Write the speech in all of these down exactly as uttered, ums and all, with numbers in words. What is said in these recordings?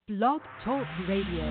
Blog Talk Radio.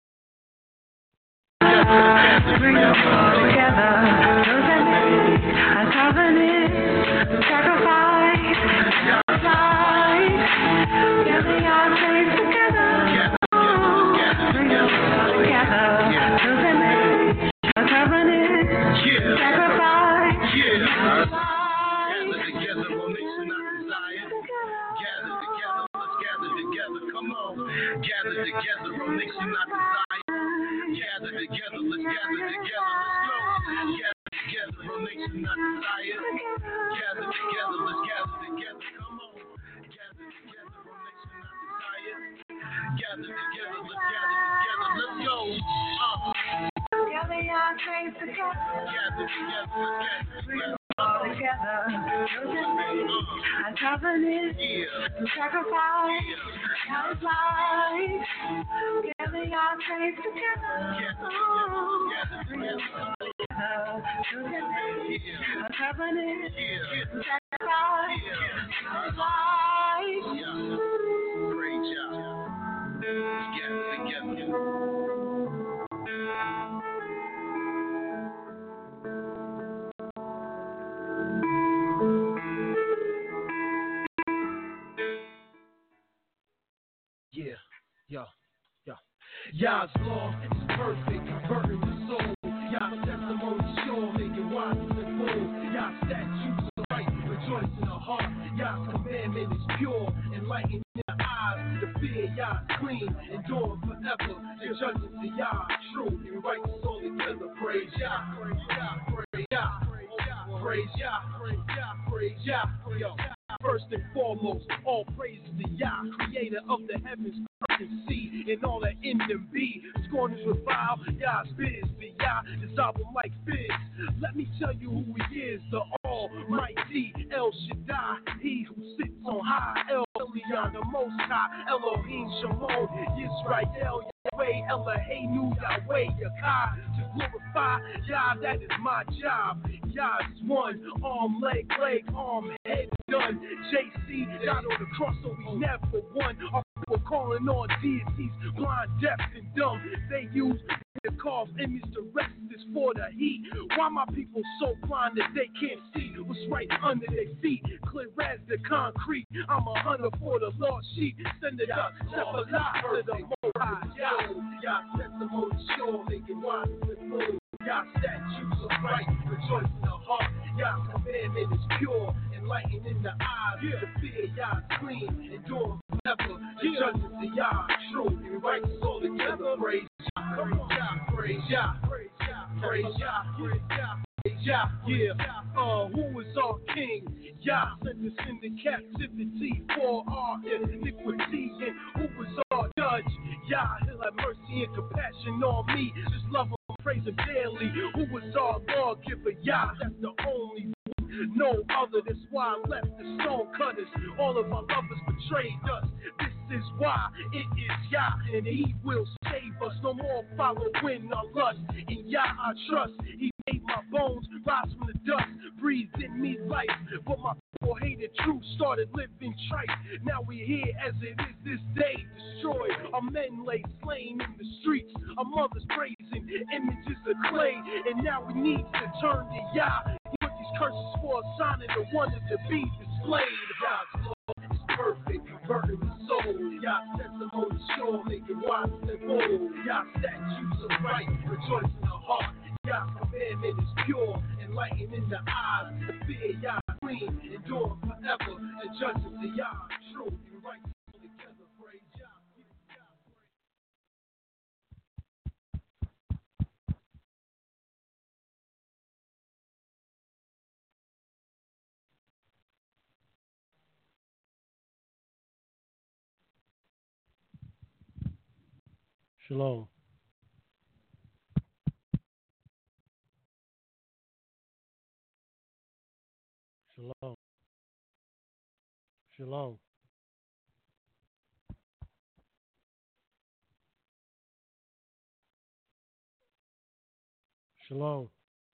Bring us all together. a covenant sacrifice. God's life, gathering our faith together. Bring us all together. Covenant, a covenant sacrifice. God's life. Gather together, we'll nation not desire. Gather together, let's gather together. Come on, gather together, we'll nation not desire. Gather together, let's gather together. Let's go. Gather together, we'll nation not desire. Gather together, let's gather together. Come on, gather together, we'll nation not desire. Gather together, let's gather together. Let's go. Uh. Gather your faith together. Gather together, let's gather together. All together, a covenant, to sacrifice, God's life, gathering our faith together, oh, bring us all together, a covenant, to sacrifice, God's life. Great job. Let's gather together. Yeah, yeah, yeah. Yah's law is perfect, converting the soul. Yah's testimony sure, making wise and bold. Yah's statutes are right, rejoice in the heart. Yah's commandment is pure, enlightening the eyes. The fear Yah's clean, enduring forever. The judgments of Yah true, and righteous all together. Praise Yah, praise Yah, praise Yah, praise Yah, praise Yah, praise Yah, yo. First and foremost, all praise to Yah, creator of the heavens, earth, and sea, and all that in them be. Scorners revile Yah's biz, the Yah is album like Fizz. Let me tell you who he is, the Almighty El Shaddai, he who sits on high, El Elyon, the Most High, Elohim Shalom, Yisrael, Yahweh, Eloheinu, Yahweh, Yakai, to glorify Yah, that is my job. Yah is one, arm, leg, leg, arm, head, done. J C died on the cross, so we never won. Our people calling on deities, blind, deaf, and dumb. They use the carved image, the rest is for the heat. Why my people so blind that they can't see what's right under their feet? Clear as the concrete. I'm a hunter for the lost sheep. Send it up, step alive to the Most High. Yah, testimony sure, making wise and bold. Yah's statutes are right, rejoice in the heart. Yah's commandment is pure, enlightening the eyes. The fear Yah's clean, enduring forever. The judgments of Yah true, and righteous all together. Praise Yah, praise Yah, praise Yah, praise Yah, praise Yah, praise Yah. Yah, yeah, uh, who is our king? Yah sent us into captivity for our iniquity. And who is our judge? Yah, he'll have mercy and compassion on me. Just love him, praise him daily. Who is our lawgiver? Yah, that's the only one. No other, that's why I left the stone cutters. All of our lovers betrayed us. This is why it is Yah, and he will save us. No more following our lust. In Yah I trust. He made my bones rise from the dust, breathed in me life. But my people hated truth, started living trite. Now we're here as it is this day, destroyed. Our men lay slain in the streets. Our mothers praising images of clay. And now we need to turn to Yah. He put these curses for a sign and the wonder to be displayed. God's law is perfect, converting the soul. Yah's testimony sure, making wise and bold. Yah's statutes are right, rejoice in the heart. Yah's commandment is pure, enlightening the eyes. The fear Yah clean, enduring forever. The judgments of Yah true, and righteous all together. Praise Yah. Shalom. Shalom. Shalom. Shalom.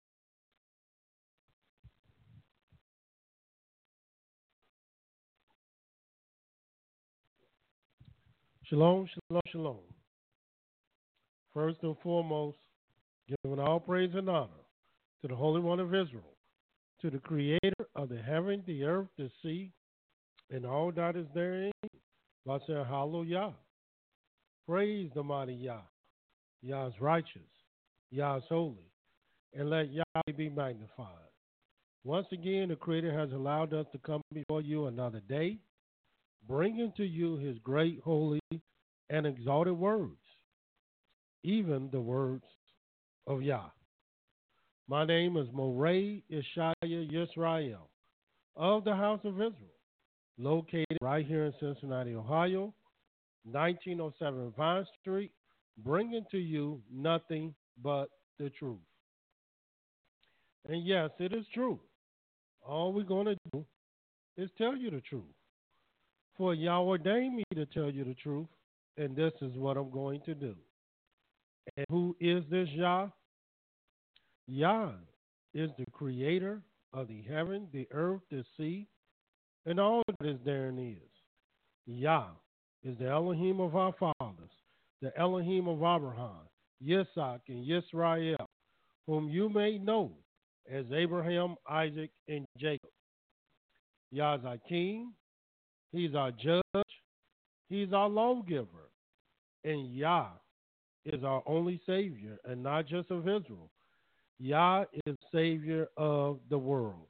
Shalom, shalom, shalom. First and foremost, giving all praise and honor to the Holy One of Israel, to the creator of the heaven, the earth, the sea, and all that is therein, by saying hallelujah. Praise the mighty Yah. Yah is righteous. Yah is holy. And let Yah be magnified. Once again, the Creator has allowed us to come before you another day, bringing to you his great, holy, and exalted words, even the words of Yah. My name is Moray Ishaya Yisrael of the House of Israel, located right here in Cincinnati, Ohio, nineteen oh seven Vine Street, bringing to you nothing but the truth. And yes, it is true. All we're going to do is tell you the truth. For Yah ordained me to tell you the truth, and this is what I'm going to do. And who is this Yah? Yah is the creator of the heaven, the earth, the sea, and all that is therein is. Yah is the Elohim of our fathers, the Elohim of Abraham, Yitzhak, and Yisrael, whom you may know as Abraham, Isaac, and Jacob. Yah is our king. He's our judge. He's our lawgiver. And Yah is our only Savior, and not just of Israel. Yah is Savior of the world.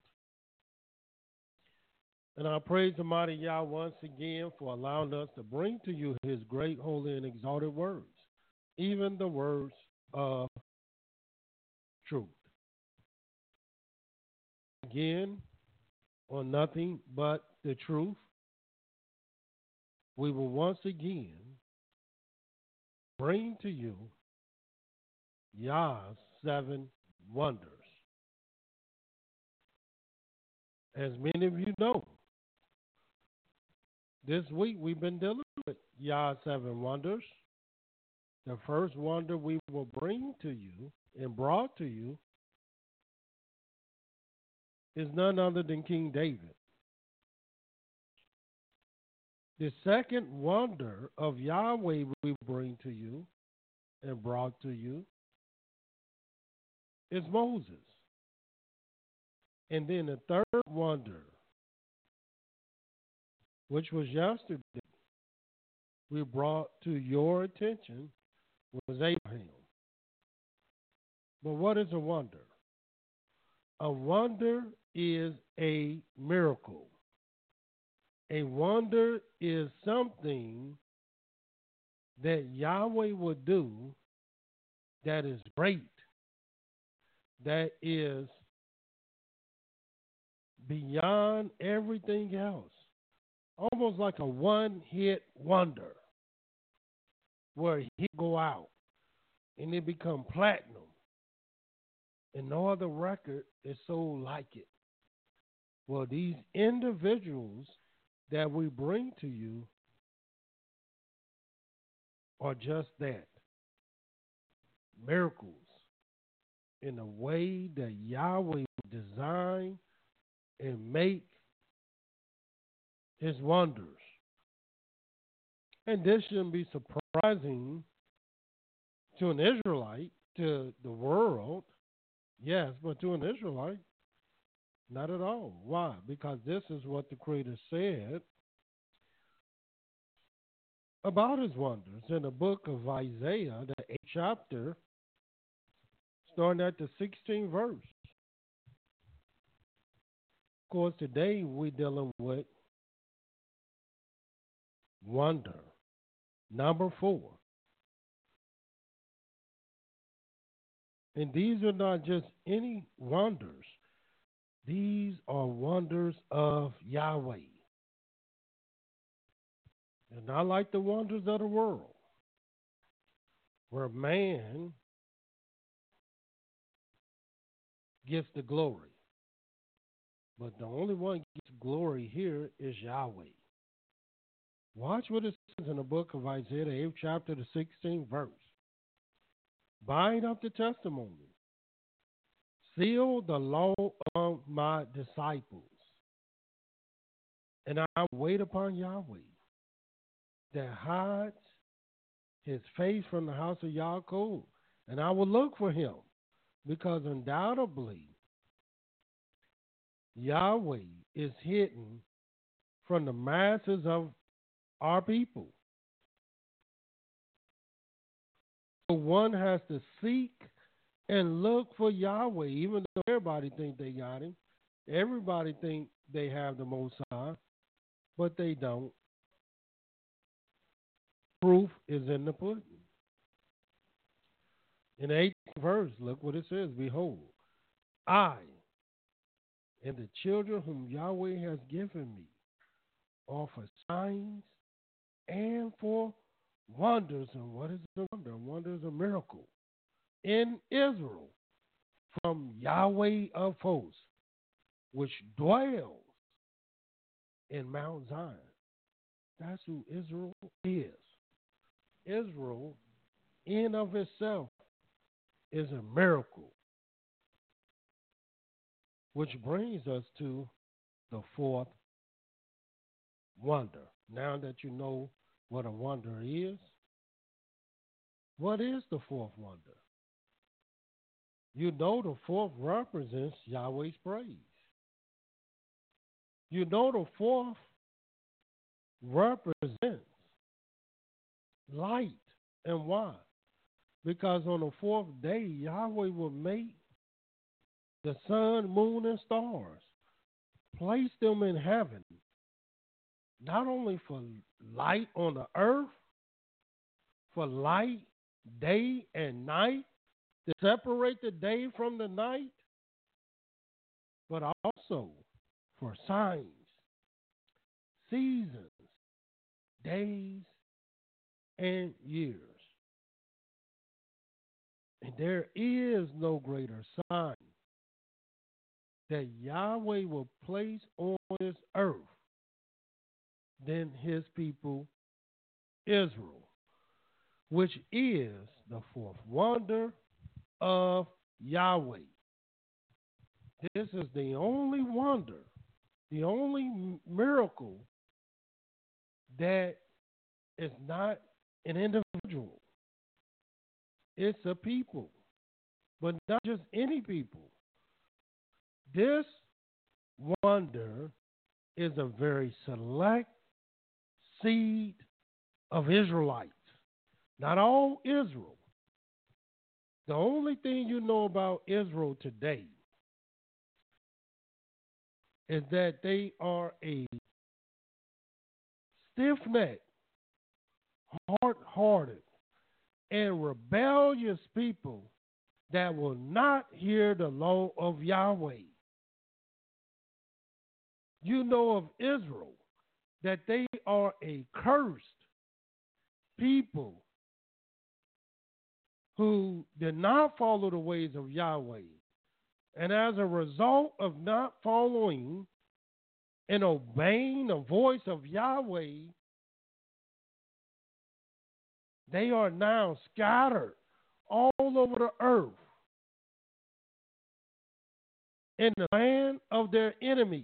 And I praise the mighty Yah once again for allowing us to bring to you his great, holy, and exalted words, even the words of truth. Again, on nothing but the truth, we will once again bring to you Yah's seven wonders. As many of you know, this week we've been dealing with Yah's seven wonders. The first wonder we will bring to you and brought to you is none other than King David. The second wonder of Yahweh we bring to you and brought to you is Moses. And then the third wonder, which was yesterday, we brought to your attention was Abraham. But what is a wonder? A wonder is a miracle. A wonder is something that Yahweh would do that is great, that is beyond everything else. Almost like a one-hit wonder where he go out and it become platinum. And no other record is so like it. Well, these individuals that we bring to you are just that. Miracles in a way that Yahweh design and make his wonders. And this shouldn't be surprising to an Israelite, to the world, yes, but to an Israelite, not at all. Why? Because this is what the Creator said about his wonders in the book of Isaiah, the eighth chapter, starting at the sixteenth verse. Of course, today we're dealing with wonder. Number four. And these are not just any wonders. These are wonders of Yahweh. And not like the wonders of the world, where man gets the glory. But the only one gets glory here is Yahweh. Watch what it says in the book of Isaiah, the eighth chapter, the sixteenth verse. Bind up the testimony. Seal the law of my disciples. And I wait upon Yahweh that hides his face from the house of Yaakov. And I will look for him, because undoubtedly Yahweh is hidden from the masses of our people. So one has to seek and look for Yahweh, even though everybody think they got him. Everybody think they have the Most High, but they don't. Proof is in the pudding. In the eighteenth verse, look what it says. Behold, I and the children whom Yahweh has given me are for signs and for wonders. And what is a wonder? A wonder is a miracle in Israel from Yahweh of hosts, which dwells in Mount Zion. That's who Israel is. Israel, in of itself, is a miracle. Which brings us to the fourth wonder. Now that you know what a wonder is, what is the fourth wonder? You know the fourth represents Yahweh's praise. You know the fourth represents light. And why? Because on the fourth day, Yahweh will make the sun, moon, and stars, place them in heaven, not only for light on the earth, for light day and night, to separate the day from the night, but also for signs, seasons, days, and years. And there is no greater sign that Yahweh will place on this earth than his people Israel, which is the fourth wonder of Yahweh. This is the only wonder, the only miracle that is not an individual. It's a people, but not just any people. This wonder is a very select seed of Israelites, not all Israel. The only thing you know about Israel today is that they are a stiff-necked, hard-hearted, and rebellious people that will not hear the law of Yahweh. You know of Israel that they are a cursed people who did not follow the ways of Yahweh. And as a result of not following and obeying the voice of Yahweh, they are now scattered all over the earth in the land of their enemies.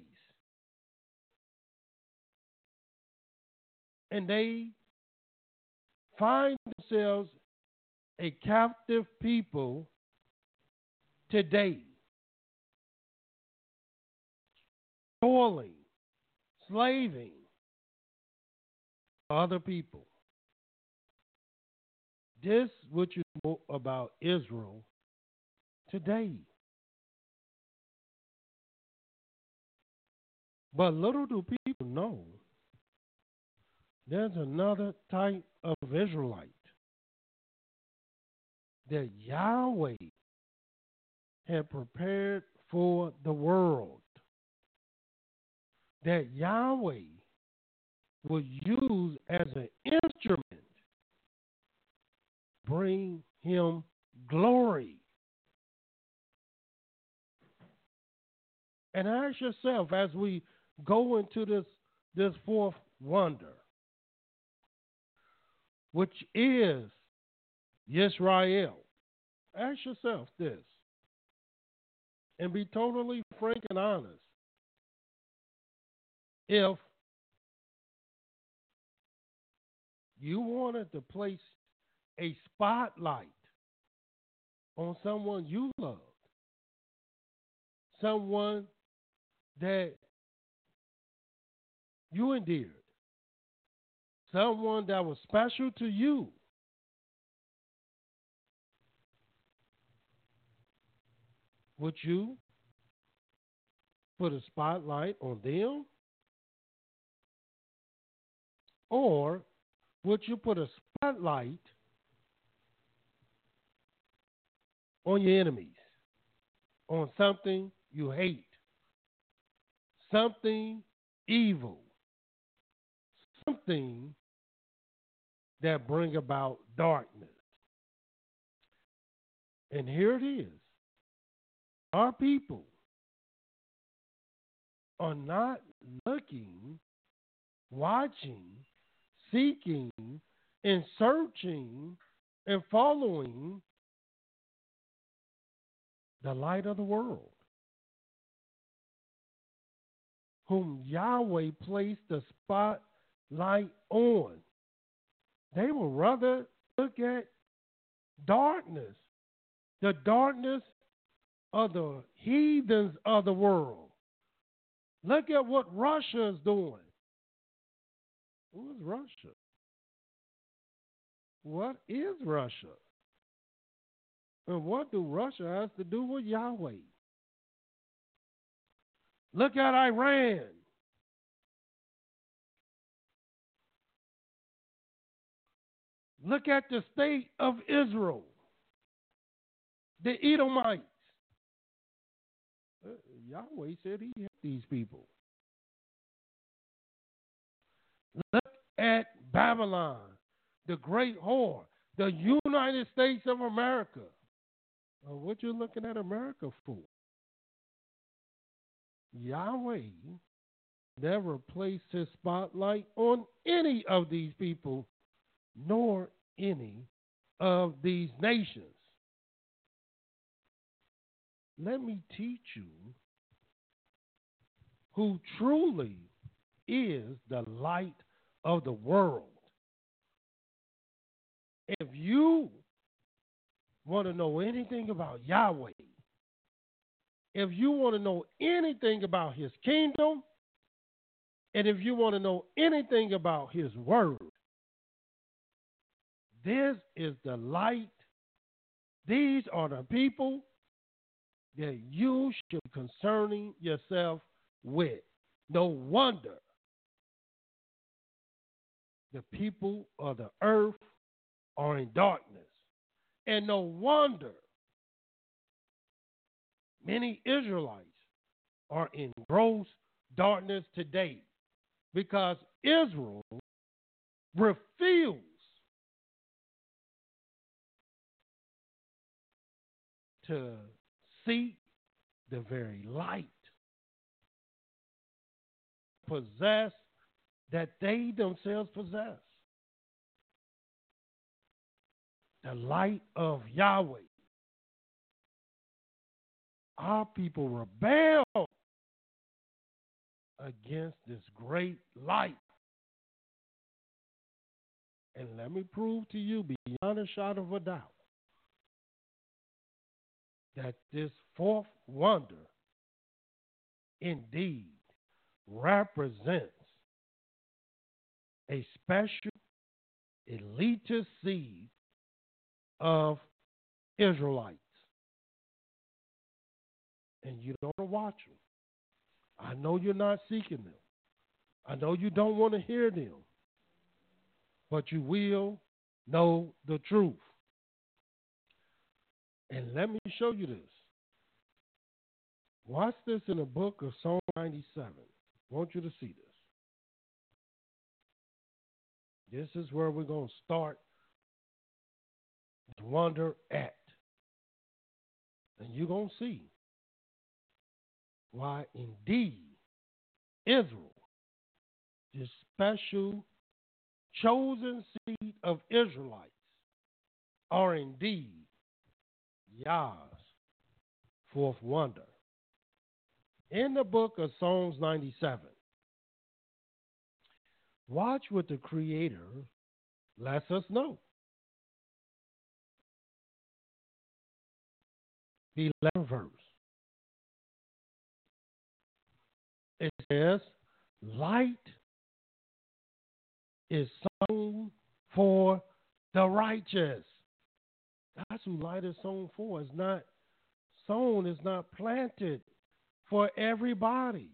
And they find themselves a captive people today, toiling, slaving other people. This is what you know about Israel today. But little do people know there's another type of Israelite that Yahweh had prepared for the world, that Yahweh would use as an instrument to bring him glory. And ask yourself, as we go into this, this fourth wonder, which is Yisrael, ask yourself this, and be totally frank and honest. If you wanted to place a spotlight on someone you loved, someone that you endeared, someone that was special to you, would you put a spotlight on them? Or would you put a spotlight on your enemies, on something you hate, something evil, something that bring about darkness? And here it is. Our people are not looking, watching, seeking, and searching and following the light of the world, whom Yahweh placed the spotlight on. They would rather look at darkness, the darkness of the heathens of the world. Look at what Russia is doing. Who is Russia? What is Russia? And what do Russia have to do with Yahweh? Look at Iran. Look at the state of Israel, the Edomites. Uh, Yahweh said he had these people. Look at Babylon, the great whore, the United States of America. Uh, what you looking at America for? Yahweh never placed his spotlight on any of these people, nor any of these nations. Let me teach you who truly is the light of the world. If you want to know anything about Yahweh, if you want to know anything about his kingdom, and if you want to know anything about his word, this is the light. These are the people that you should be concerning yourself with. No wonder the people of the earth are in darkness. And no wonder many Israelites are in gross darkness today, because Israel refused to seek the very light, possess that they themselves possess. The light of Yahweh. Our people rebel against this great light. And let me prove to you beyond a shadow of a doubt that this fourth wonder indeed represents a special elitist seed of Israelites. And you don't want to watch them. I know you're not seeking them. I know you don't want to hear them. But you will know the truth. And let me show you this. Watch this in the book of Psalm ninety-seven. I want you to see this. This is where we're going to start to wonder at. And you're going to see why indeed Israel, this special chosen seed of Israelites, are indeed Yah's fourth wonder. In the book of Psalms ninety-seven, watch what the Creator lets us know. The eleventh verse. It says, light is sown for the righteous. That's who light is sown for. It's not sown, it's not planted for everybody.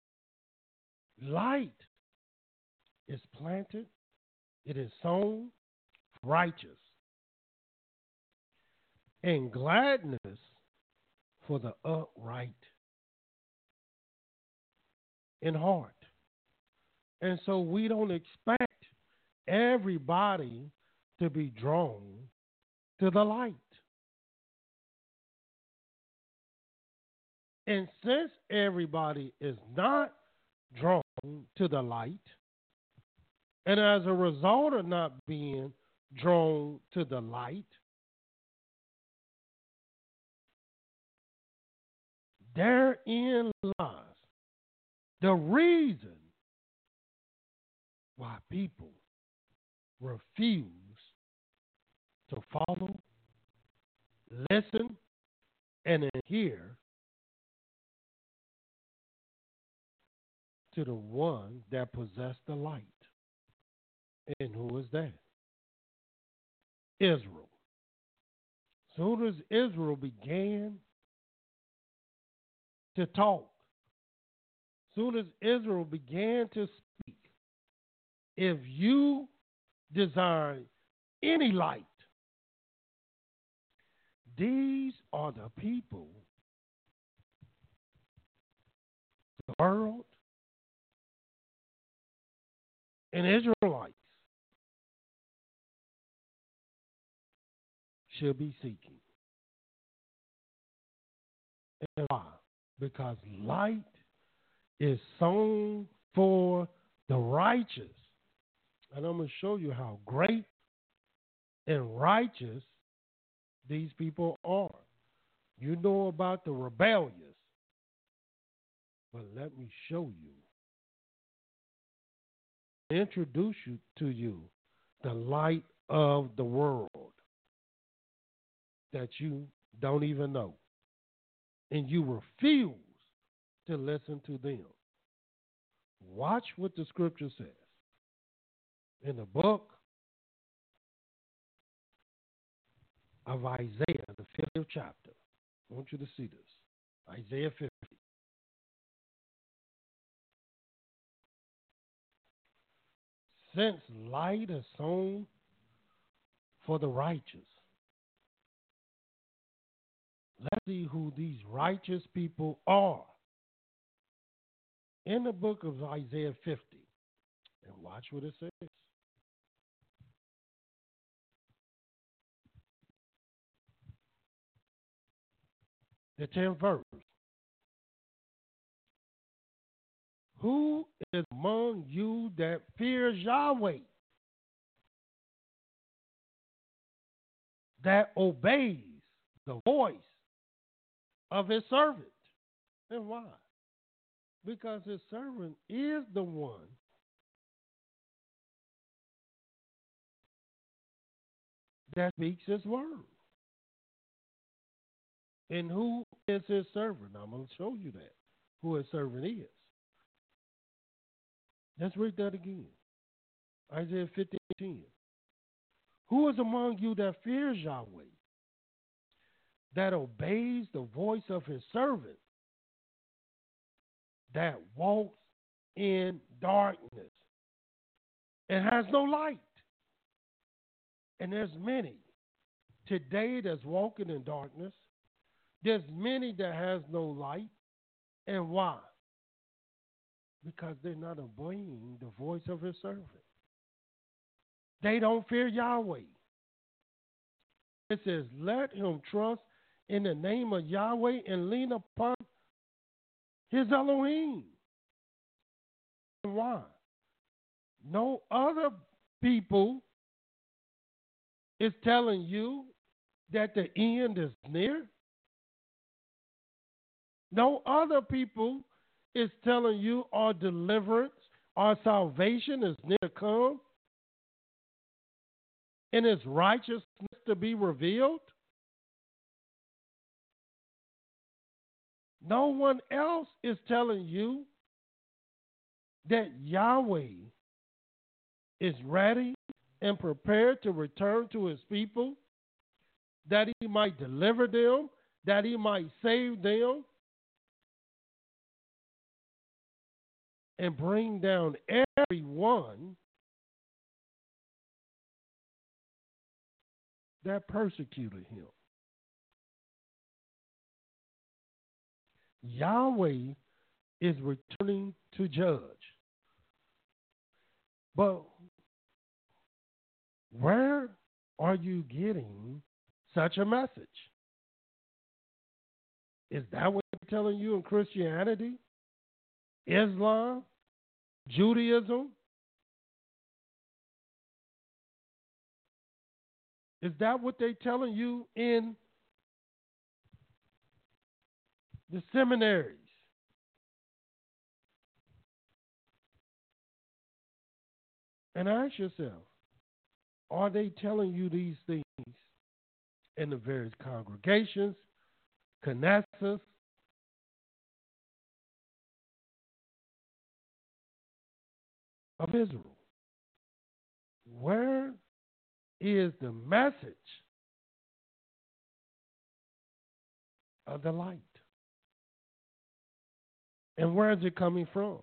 Light is planted, it is sown, righteous. And gladness for the upright in heart. And so we don't expect everybody to be drawn to the light. And since everybody is not drawn to the light, and as a result of not being drawn to the light, therein lies the reason why people refuse to follow, listen, and adhere to the one that possessed the light. And who is that? Israel. Soon as Israel began to talk, soon as Israel began to speak, if you desire any light, these are the people, the world, and Israelites should be seeking. And why? Because light is sown for the righteous. And I'm going to show you how great and righteous these people are. You know about the rebellious, but let me show you, introduce you to you the light of the world that you don't even know. And you refuse to listen to them. Watch what the scripture says. In the book of Isaiah, the fiftieth chapter. I want you to see this. Isaiah fifty. Since light is sown for the righteous, let's see who these righteous people are. In the book of Isaiah fifty, and watch what it says. The tenth verse. Who is among you that fears Yahweh, that obeys the voice of his servant? And why? Because his servant is the one that speaks his word. And who is his servant? I'm going to show you that, who his servant is. Let's read that again. Isaiah fifty, ten. Who is among you that fears Yahweh, that obeys the voice of his servant, that walks in darkness and has no light? And there's many today that's walking in darkness. There's many that has no light. And why? Because they're not obeying the voice of his servant. They don't fear Yahweh. It says, let him trust in the name of Yahweh and lean upon his Elohim. And why? No other people is telling you that the end is near. No other people is telling you our deliverance, our salvation is near to come, and its righteousness to be revealed. No one else is telling you that Yahweh is ready and prepared to return to his people, that he might deliver them, that he might save them, and bring down everyone that persecuted him. Yahweh is returning to judge. But where are you getting such a message? Is that what they're telling you in Christianity, Islam, Judaism? Is that what they're telling you in the seminaries? And ask yourself, are they telling you these things in the various congregations, Knesset, of Israel? Where is the message of the light? And where is it coming from?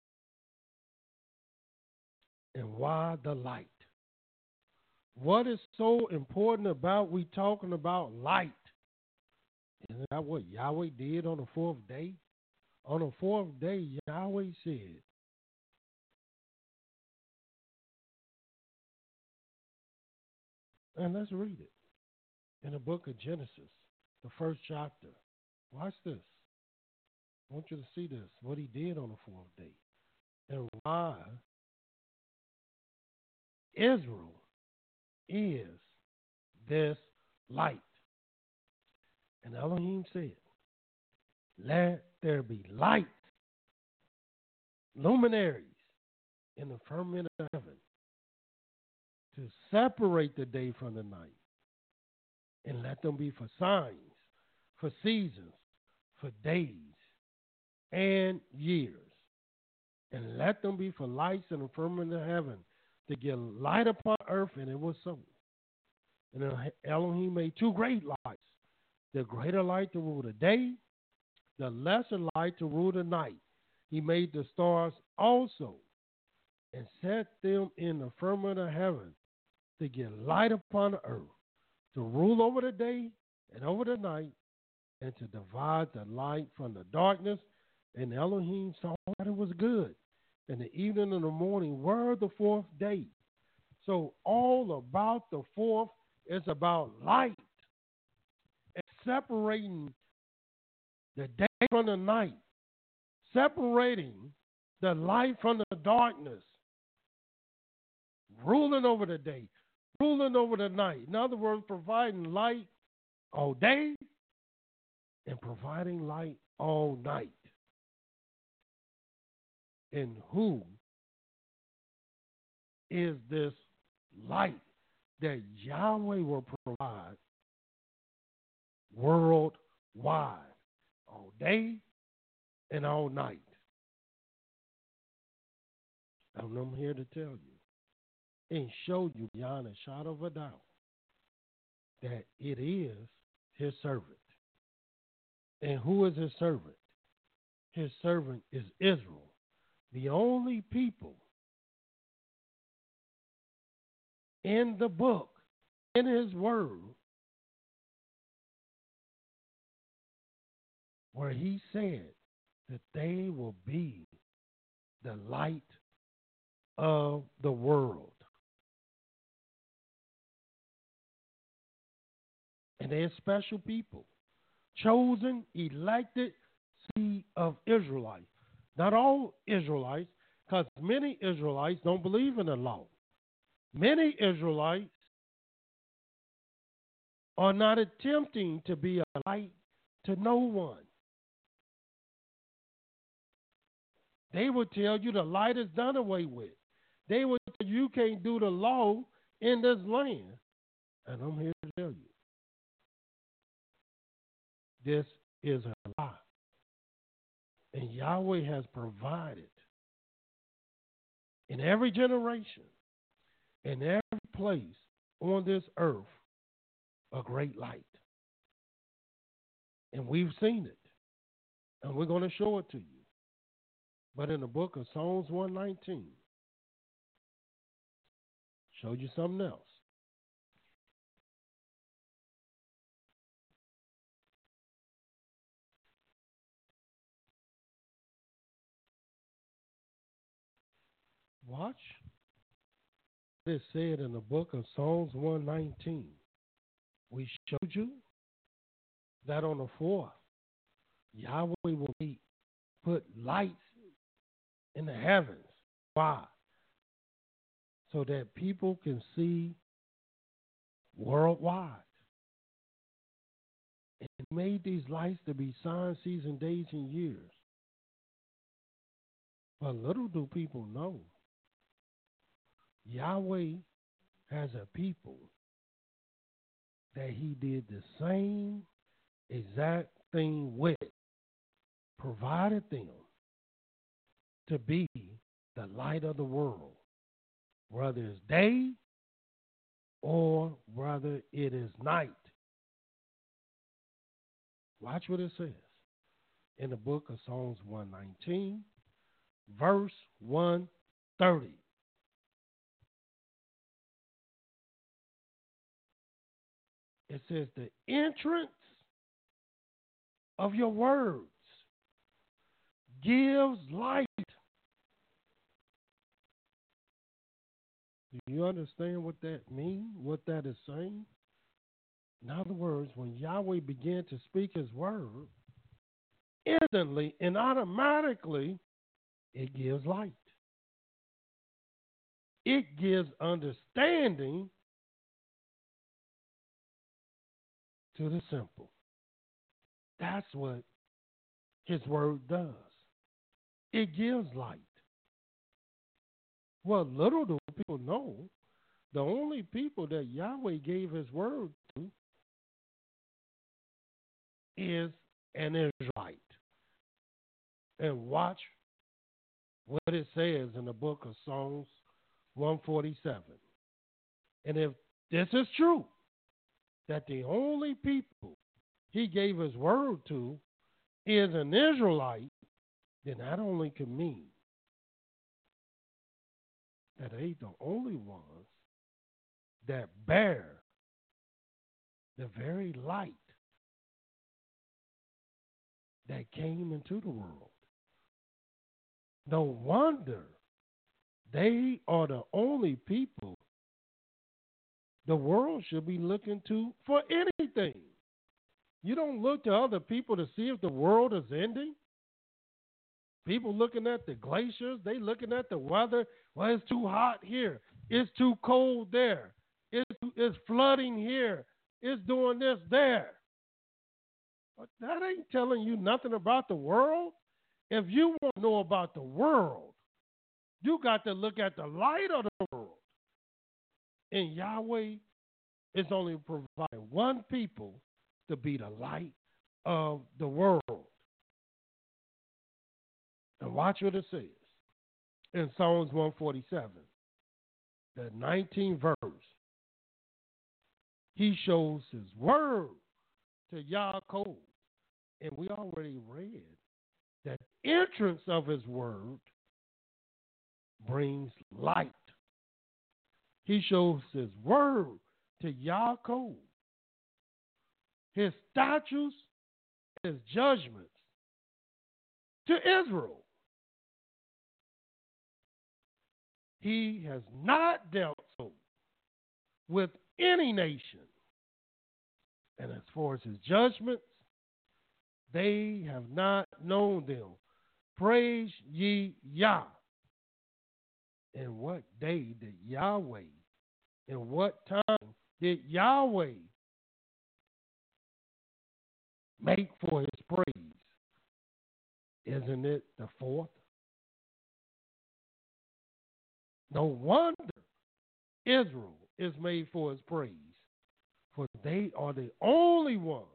And why the light? What is so important about we talking about light? Isn't that what Yahweh did on the fourth day? On the fourth day, Yahweh said, and let's read it in the book of Genesis, the first chapter. Watch this. I want you to see this, what he did on the fourth day, and why Israel is this light. And Elohim said, let there be lights, luminaries in the firmament of heaven to separate the day from the night, and let them be for signs, for seasons, for days and years, and let them be for lights in the firmament of heaven to give light upon earth. And it was so. And Elohim made two great lights, the greater light to rule the day, the lesser light to rule the night. He made the stars also, and set them in the firmament of heaven to give light upon the earth, to rule over the day and over the night, and to divide the light from the darkness. And Elohim saw that it was good. And the evening and the morning were the fourth day. So all about the fourth is about light, and separating the day from the night, separating the light from the darkness, ruling over the day, ruling over the night. In other words, providing light all day and providing light all night. And who is this light that Yahweh will provide worldwide, all day and all night? I'm here to tell you and show you beyond a shadow of a doubt that it is his servant. And who is his servant? His servant is Israel, the only people in the book, in his word, where he said that they will be the light of the world. And they're special people, chosen, elected seed of Israelites. Not all Israelites, because many Israelites don't believe in the law. Many Israelites are not attempting to be a light to no one. They will tell you the light is done away with. They will tell you you can't do the law in this land. And I'm here to tell you, this is a lie. And Yahweh has provided in every generation, in every place on this earth, a great light. And we've seen it. And we're going to show it to you. But in the book of Psalms one nineteen, showed you something else. Watch what it said in the book of Psalms one nineteen. We showed you that on the fourth, Yahweh will be, put lights in the heavens. Why? So that people can see worldwide. And he made these lights to be signs, seasons, days, and years. But little do people know, Yahweh has a people that he did the same exact thing with, provided them to be the light of the world, whether it's day or whether it is night. Watch what it says in the book of Psalms one nineteen, verse one thirty. It says, the entrance of your words gives light. Do you understand what that means, what that is saying? In other words, when Yahweh began to speak his word, instantly and automatically, it gives light. It gives understanding to the simple. That's what his word does. It gives light. Well, little do people know, the only people that Yahweh gave his word to is an Israelite. And watch what it says in the book of Psalms one forty-seven. And if this is true, that the only people he gave his word to is an Israelite, then that only can mean that they the only ones that bear the very light that came into the world. No wonder they are the only people the world should be looking to for anything. You don't look to other people to see if the world is ending. People looking at the glaciers, they looking at the weather. Well, it's too hot here. It's too cold there. It's, it's flooding here. It's doing this there. But that ain't telling you nothing about the world. If you want to know about the world, you got to look at the light of the world. And Yahweh is only providing one people to be the light of the world. And watch what it says in Psalms one forty-seven, the nineteenth verse. He shows his word to Yaakov. And we already read that entrance of his word brings light. He shows his word to Yaakov, his statutes, his judgments to Israel. He has not dealt so with any nation. And as far as his judgments, they have not known them. Praise ye Yah. And what day did Yahweh, in what time did Yahweh make for his praise? Isn't it the fourth? No wonder Israel is made for his praise, for they are the only ones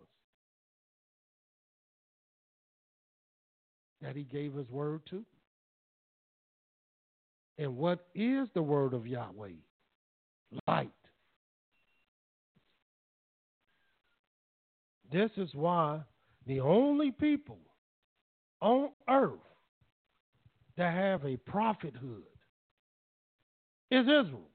that he gave his word to. And what is the word of Yahweh? Light. This is why the only people on earth that have a prophethood is Israel.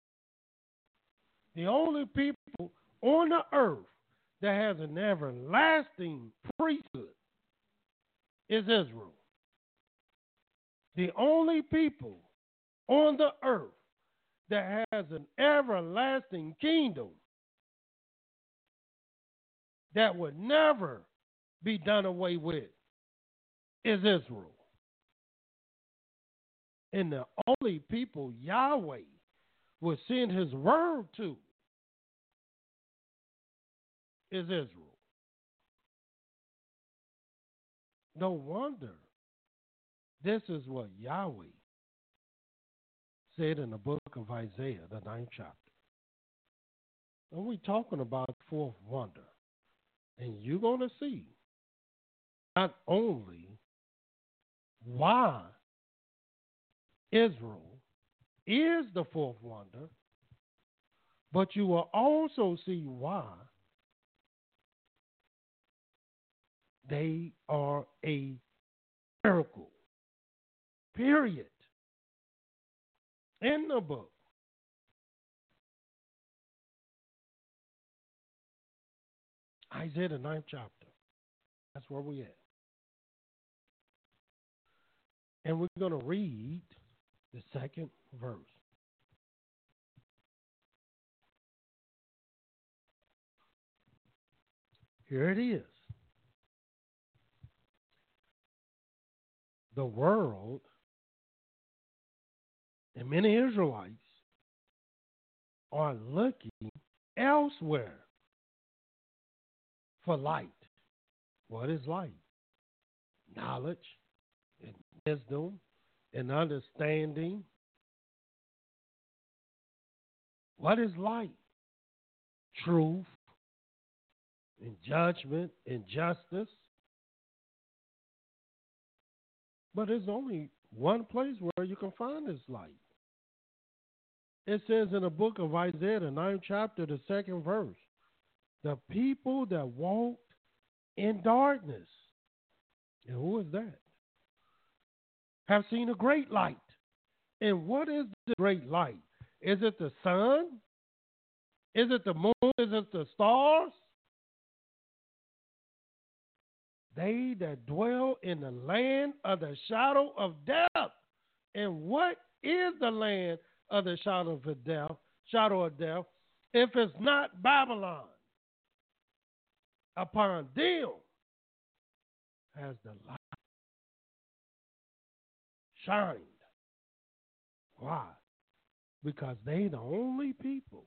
The only people on the earth that has an everlasting priesthood is Israel. The only people on the earth that has an everlasting kingdom that would never be done away with is Israel. And the only people Yahweh will send his word to is Israel. No wonder this is what Yahweh said in the book of Isaiah, the ninth chapter. And we're talking about the fourth wonder. And you're going to see not only why Israel is the fourth wonder, but you will also see why they are a miracle. Period. In the book. Isaiah the ninth chapter. That's where we at. And we're going to read the second verse. Here it is. The world and many Israelites are looking elsewhere for light. What is light? Knowledge and wisdom and understanding. What is light? Truth and judgment and justice. But there's only one place where you can find this light. It says in the book of Isaiah, the ninth chapter, the second verse, the people that walked in darkness, and who is that? Have seen a great light. And what is the great light? Is it the sun? Is it the moon? Is it the stars? They that dwell in the land of the shadow of death. And what is the land of the shadow of death? Shadow of death, if it's not Babylon. Upon them has the light shined. Why? Because they the only people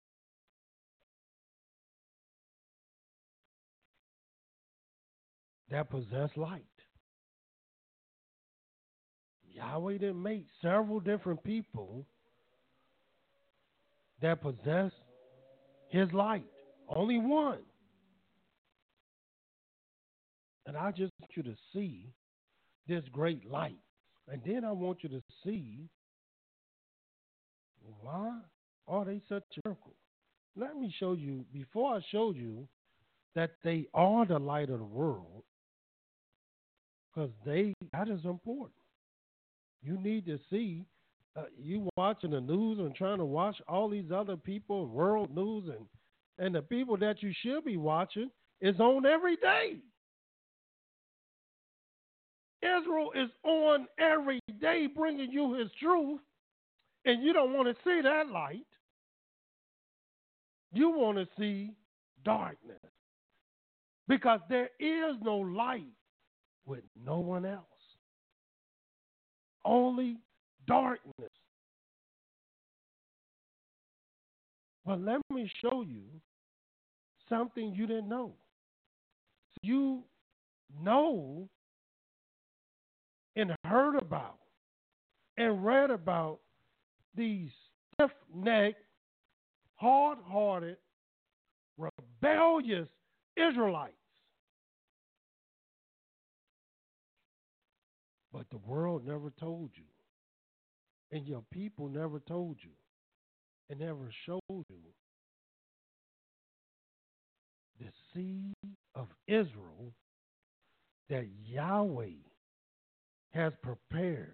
that possess light. Yahweh didn't make several different people that possess his light. Only one. And I just want you to see this great light. And then I want you to see why are they such a miracle. Let me show you, before I show you that they are the light of the world, because they that is important. You need to see, uh, you watching the news and trying to watch all these other people, world news, and, and the people that you should be watching is on every day. Israel is on every day bringing you his truth, and you don't want to see that light. You want to see darkness, because there is no light with no one else. Only darkness. But let me show you something you didn't know. You know and heard about and read about these stiff-necked, hard-hearted, rebellious Israelites. But the world never told you and your people never told you and never showed you the seed of Israel that Yahweh has prepared,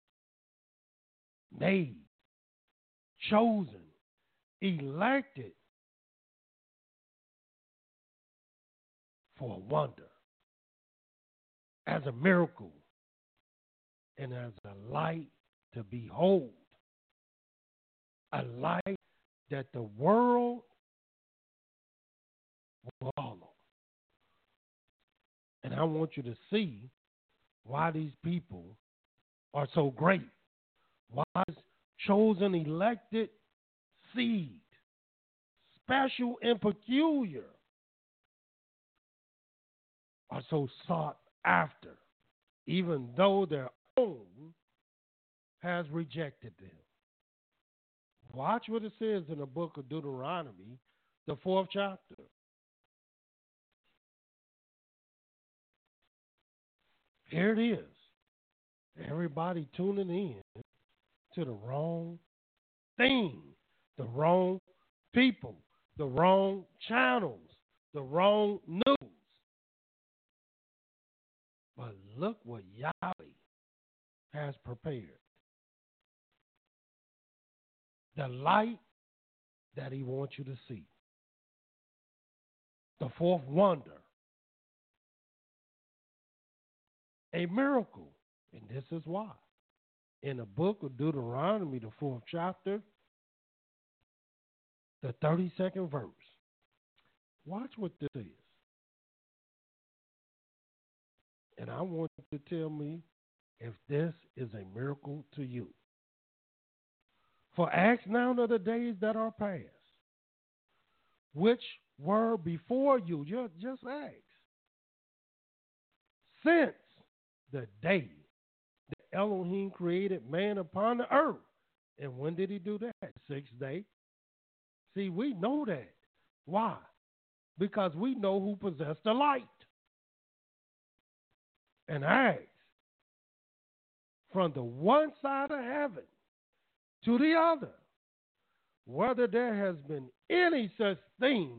made, chosen, elected for a wonder, as a miracle, and as a light to behold, a light that the world will follow. And I want you to see why these people are so great. Why is chosen, elected seed, special and peculiar, are so sought after, even though their own has rejected them. Watch what it says in the book of Deuteronomy, the fourth chapter. Here it is. Everybody tuning in to the wrong thing, the wrong people, the wrong channels, the wrong news. But look what Yahweh has prepared. The light that he wants you to see. The fourth wonder. A miracle. And this is why. In the book of Deuteronomy, the fourth chapter, the thirty-second verse. Watch what this is. And I want you to tell me if this is a miracle to you. For ask now of the days that are past, which were before you. Just, just ask. Since the day that Elohim created man upon the earth. And when did he do that? Sixth day. See, we know that. Why? Because we know who possessed the light. And ask from the one side of heaven to the other whether there has been any such thing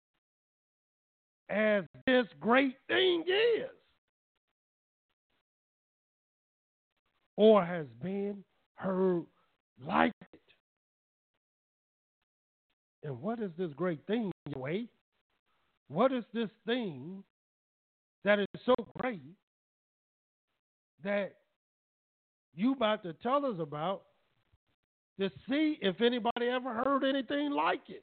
as this great thing is, or has been heard like it. And what is this great thing, Yahweh? What is this thing that is so great that you about to tell us about to see if anybody ever heard anything like it?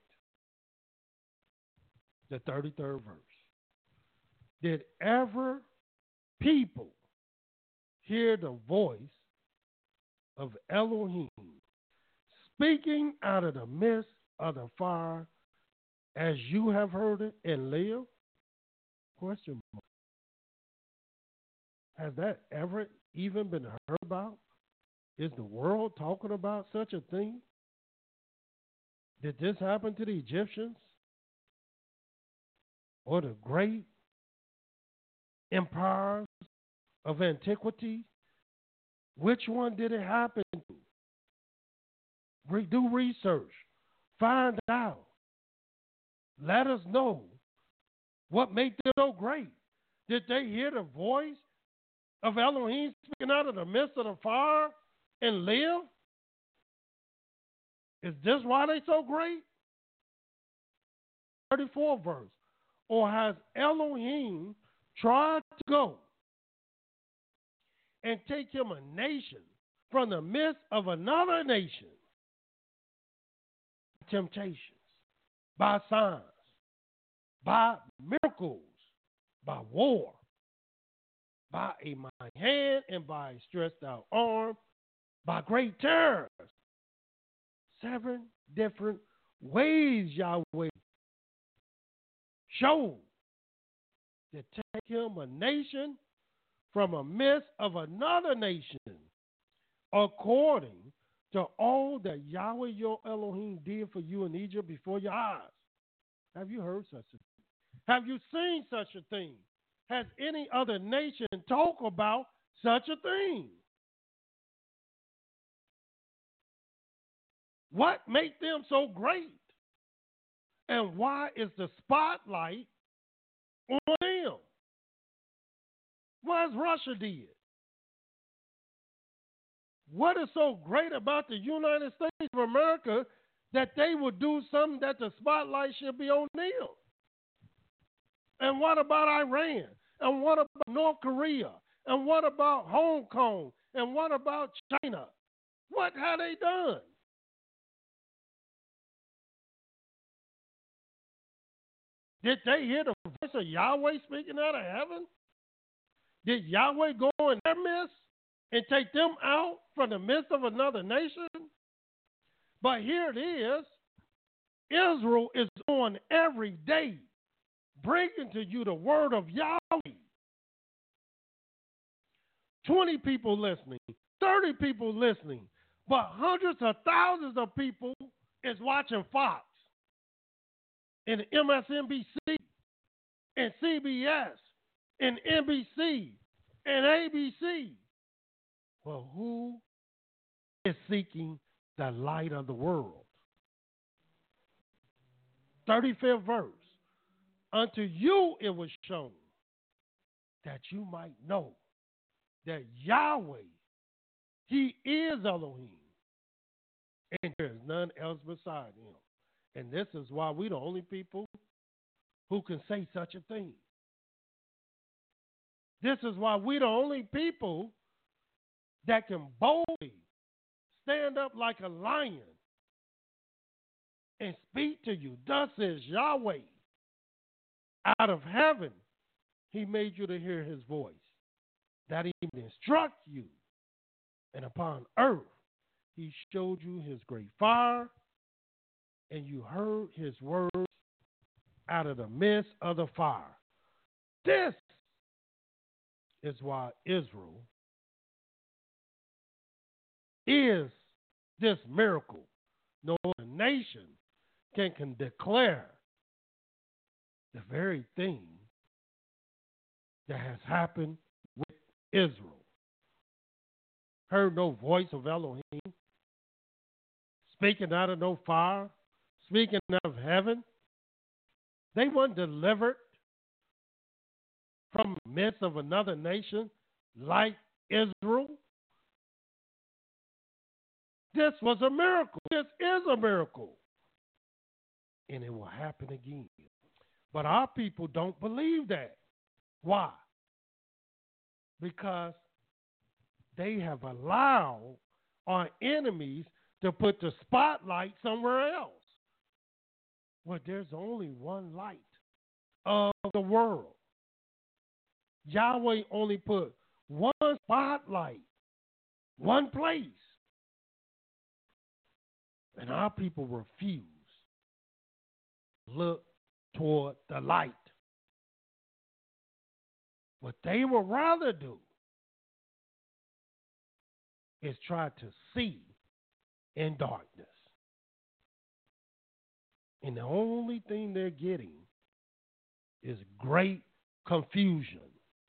The thirty-third verse. Did ever people hear the voice of Elohim speaking out of the midst of the fire as you have heard it and live? Question mark. Has that ever even been heard about? Is the world talking about such a thing? Did this happen to the Egyptians? Or the great empires of antiquity? Which one did it happen to? Re- do research. Find out. Let us know what made them so great. Did they hear the voice of Elohim speaking out of the midst of the fire and live? Is this why they so great? thirty-fourth verse. Or has Elohim tried to go and take him a nation from the midst of another nation? Temptations, by signs, by miracles, by war, by a mighty hand and by a stretched out arm, by great terrors. Seven different ways Yahweh showed to take him a nation from a midst of another nation, according to all that Yahweh your Elohim did for you in Egypt before your eyes. Have you heard such a thing? Have you seen such a thing? Has any other nation talk about such a thing? What makes them so great? And why is the spotlight on them? What has Russia did? What is so great about the United States of America that they would do something that the spotlight should be on them? And what about Iran? And what about North Korea? And what about Hong Kong? And what about China? What have they done? Did they hear the voice of Yahweh speaking out of heaven? Did Yahweh go in their midst and take them out from the midst of another nation? But here it is. Israel is on every day, bringing to you the word of Yahweh. twenty people listening, thirty people listening, but hundreds of thousands of people is watching Fox and M S N B C and C B S and N B C and A B C. Well, who is seeking the light of the world? thirty-fifth verse. Unto you it was shown that you might know that Yahweh, He is Elohim, and there is none else beside Him. And this is why we're the only people who can say such a thing. This is why we're the only people that can boldly stand up like a lion and speak to you. Thus says Yahweh. Out of heaven, He made you to hear His voice, that He may instruct you. And upon earth, He showed you His great fire, and you heard His words out of the midst of the fire. This is why Israel is this miracle. No other nation can, can declare the very thing that has happened with Israel. Heard no voice of Elohim, speaking out of no fire, speaking out of heaven. They weren't delivered from the midst of another nation like Israel. This was a miracle. This is a miracle. And it will happen again. But our people don't believe that. Why? Because they have allowed our enemies to put the spotlight somewhere else. Well, there's only one light of the world. Yahweh only put one spotlight, one place. And our people refuse to look toward the light. What they would rather do is try to see in darkness. And the only thing they're getting is great confusion.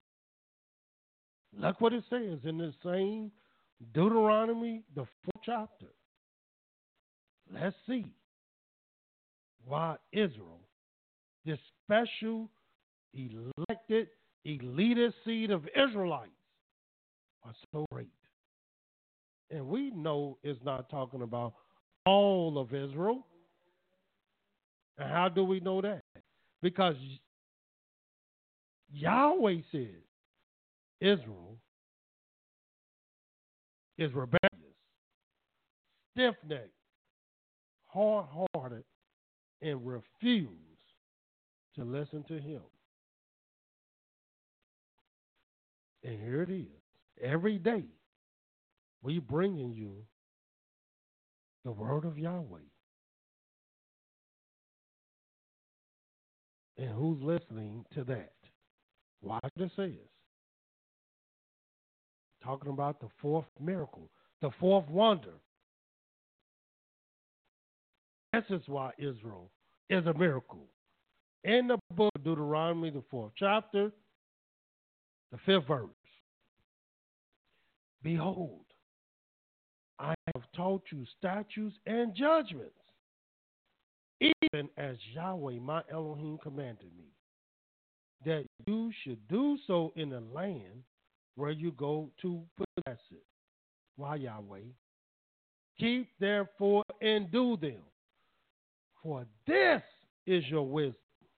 Look what it says in the same Deuteronomy, the fourth chapter. Let's see why Israel, this special, elected, elitist seed of Israelites, are so great. And we know it's not talking about all of Israel. And how do we know that? Because Yahweh said Israel is rebellious, stiff-necked, hard-hearted, and refuse to listen to Him. And here it is. Every day, we bringing you the word of Yahweh. And who's listening to that? Watch what it says. Talking about the fourth miracle, the fourth wonder. This is why Israel is a miracle. In the book of Deuteronomy, the fourth chapter, the fifth verse. Behold, I have taught you statutes and judgments, even as Yahweh my Elohim commanded me, that you should do so in the land where you go to possess it. Why, Yahweh? Keep therefore and do them, for this is your wisdom.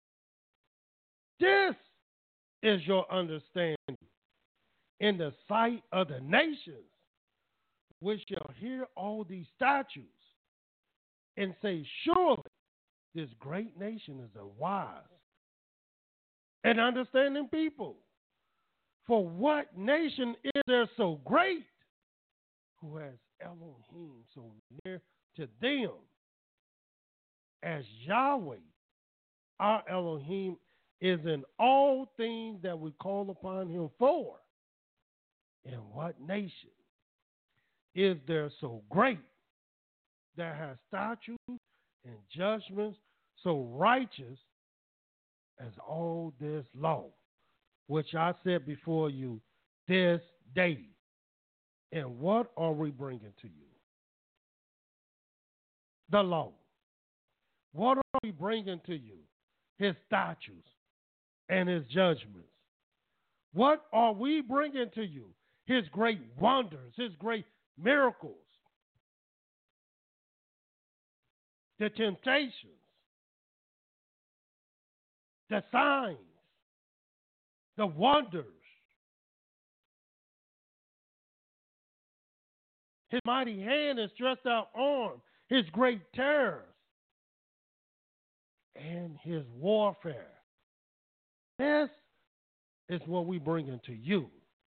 This is your understanding in the sight of the nations, which shall hear all these statutes and say, surely this great nation is a wise and understanding people. For what nation is there so great who has Elohim so near to them as Yahweh, our Elohim, is in all things that we call upon him for? And what nation is there so great that has statutes and judgments so righteous as all this law, which I said before you this day? And what are we bringing to you? The law. What are we bringing to you? His statutes and his judgments. What are we bringing to you? His great wonders, his great miracles, the temptations, the signs, the wonders, his mighty hand and stretched out arm, his great terrors, and his warfare. This is what we bring into you.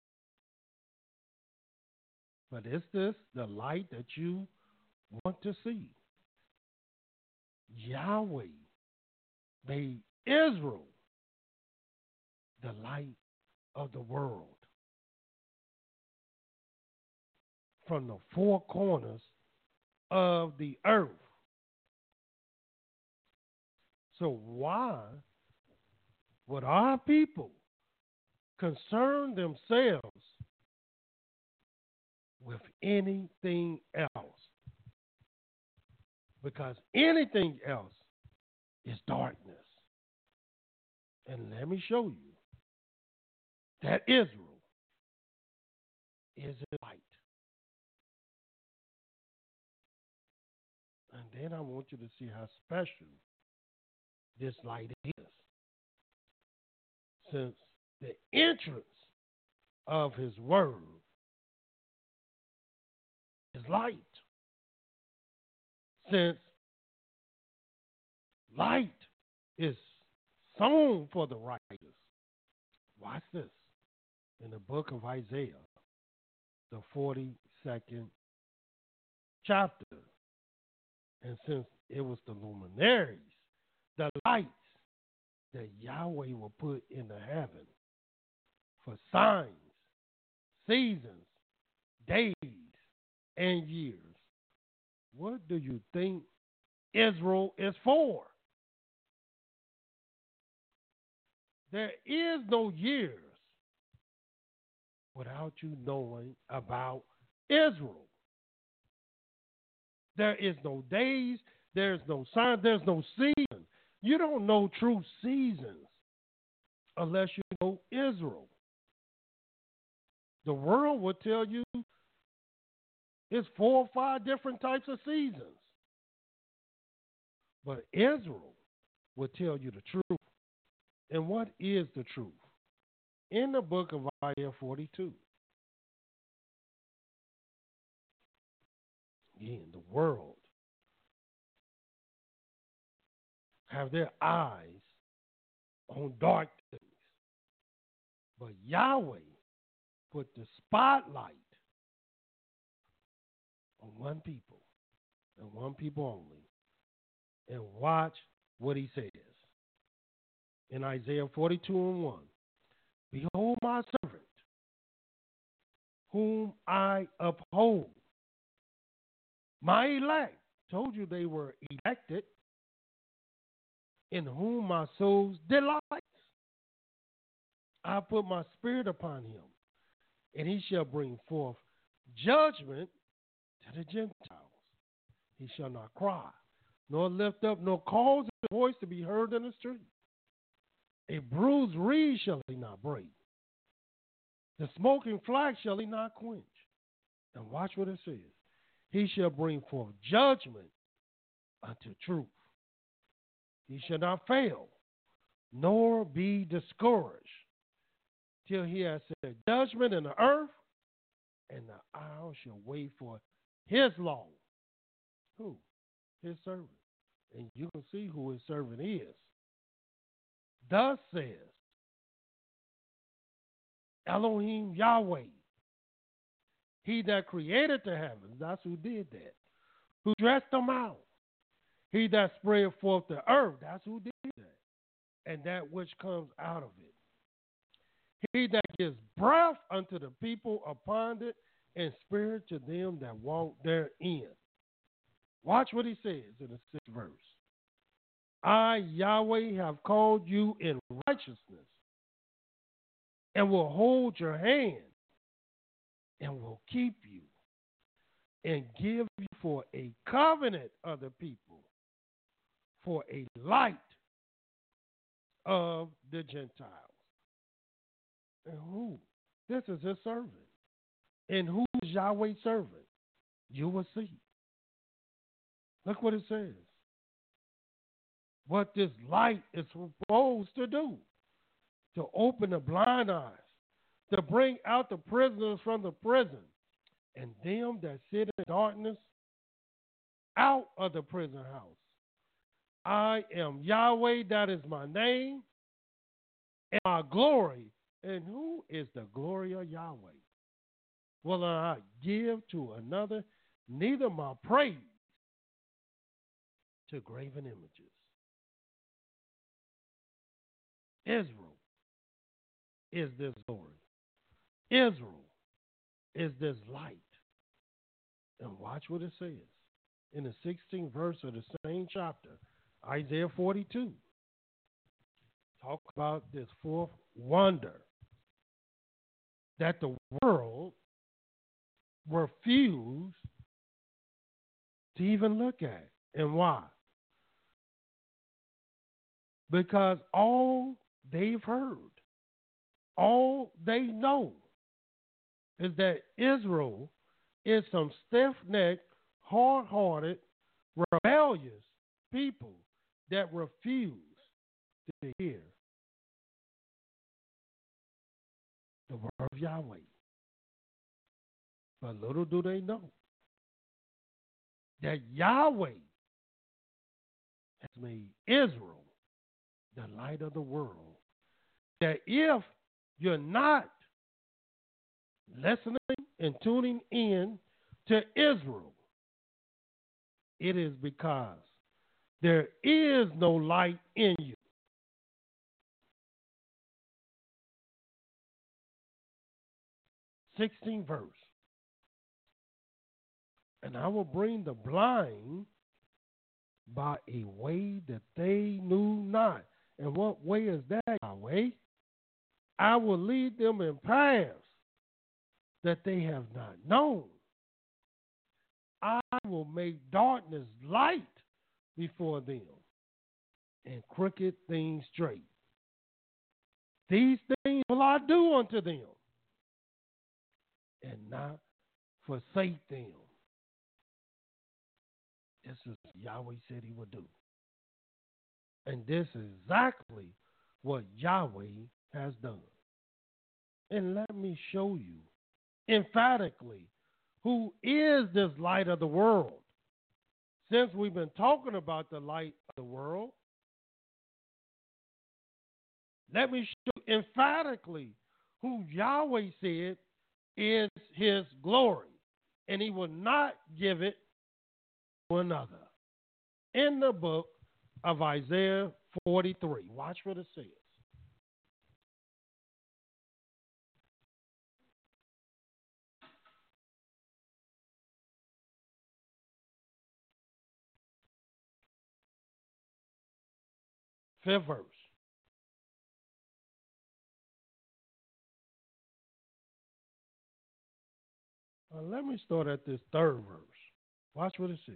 But is this the light that you want to see? Yahweh made Israel the light of the world. From the four corners of the earth. So why would our people concern themselves with anything else? Because anything else is darkness. And let me show you that Israel is a light. And then I want you to see how special this light is. Since the entrance of his word is light. Since light is sown for the righteous. Watch this. In the book of Isaiah, the forty-second chapter. And since it was the luminaries, the lights that Yahweh will put in the heaven for signs, seasons, days, and years, what do you think Israel is for? There is no years without you knowing about Israel. There is no days, there's no sign, there's no season. You don't know true seasons unless you know Israel. The world will tell you it's four or five different types of seasons. But Israel will tell you the truth. And what is the truth? In the book of Isaiah forty-two. Again, the world have their eyes on dark things. But Yahweh put the spotlight on one people and one people only. And watch what he says. In Isaiah forty-two and one. Behold my servant, whom I uphold. My elect. Told you they were elected. In whom my soul delights. I put my spirit upon him, and he shall bring forth judgment to the Gentiles. He shall not cry, nor lift up, nor cause his voice to be heard in the street. A bruised reed shall he not break. The smoking flax shall he not quench. And watch what it says. He shall bring forth judgment unto truth. He shall not fail, nor be discouraged, till he has said judgment in the earth, and the isle shall wait for his law. Who? His servant. And you can see who his servant is. Thus says Elohim Yahweh, he that created the heavens, that's who did that, who dressed them out. He that spread forth the earth, that's who did that, and that which comes out of it. He that gives breath unto the people upon it, and spirit to them that walk therein. Watch what he says in the sixth verse. I, Yahweh, have called you in righteousness, and will hold your hand, and will keep you, and give you for a covenant of the people, for a light of the Gentiles. And who? This is his servant. And who is Yahweh's servant? You will see. Look what it says. What this light is supposed to do. To open the blind eyes. To bring out the prisoners from the prison. And them that sit in darkness out of the prison house. I am Yahweh, that is my name. And my glory. And who is the glory of Yahweh? Will I give to another, neither my praise to graven images. Israel is this glory. Israel is this light. And watch what it says in the sixteenth verse of the same chapter, Isaiah forty-two. Talk about this fourth wonder that the world refuse to even look at. And why? Because all they've heard, all they know is that Israel is some stiff-necked, hard-hearted, rebellious people that refuse to hear the word of Yahweh. But little do they know that Yahweh has made Israel the light of the world. That if you're not listening and tuning in to Israel, it is because there is no light in you. sixteenth verse. And I will bring the blind by a way that they knew not. And what way is that, Yahweh? I will lead them in paths that they have not known. I will make darkness light before them and crooked things straight. These things will I do unto them and not forsake them. This is what Yahweh said he would do. And this is exactly what Yahweh has done. And let me show you emphatically who is this light of the world. Since we've been talking about the light of the world, let me show you emphatically who Yahweh said is his glory. And he will not give it to another. In the book of Isaiah forty-three. Watch what it says. Fifth verse. Now let me start at this third verse. Watch what it says.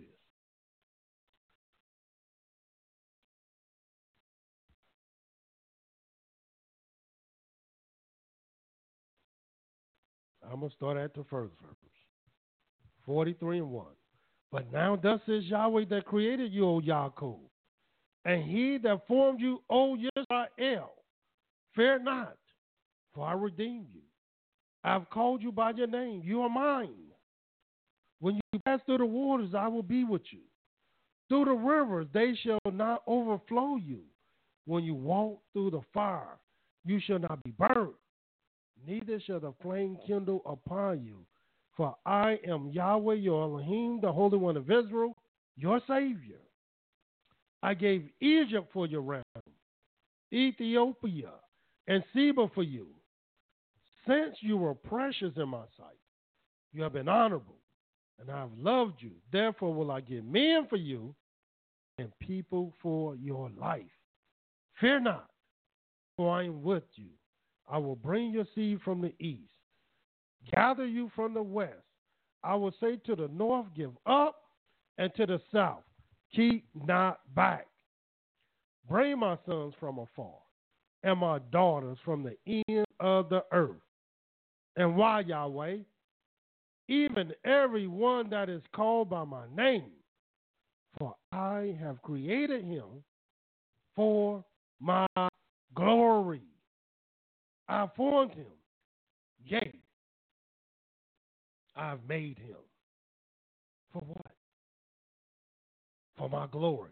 I'm going to start at the first verse. forty-three and one. But now thus is Yahweh that created you, O Yaakov, and he that formed you, O Israel. Fear not, for I redeemed you. I have called you by your name. You are mine. When you pass through the waters, I will be with you. Through the rivers, they shall not overflow you. When you walk through the fire, you shall not be burned, neither shall the flame kindle upon you. For I am Yahweh, your Elohim, the Holy One of Israel, your Savior. I gave Egypt for your ransom, Ethiopia and Seba for you. Since you were precious in my sight, you have been honorable, and I have loved you. Therefore will I give men for you and people for your life. Fear not, for I am with you. I will bring your seed from the east, gather you from the west. I will say to the north, give up, and to the south, keep not back. Bring my sons from afar, and my daughters from the end of the earth. And why, Yahweh? Even every one that is called by my name, for I have created him for my glory. I formed him, yea, I have made him. For what? For my glory.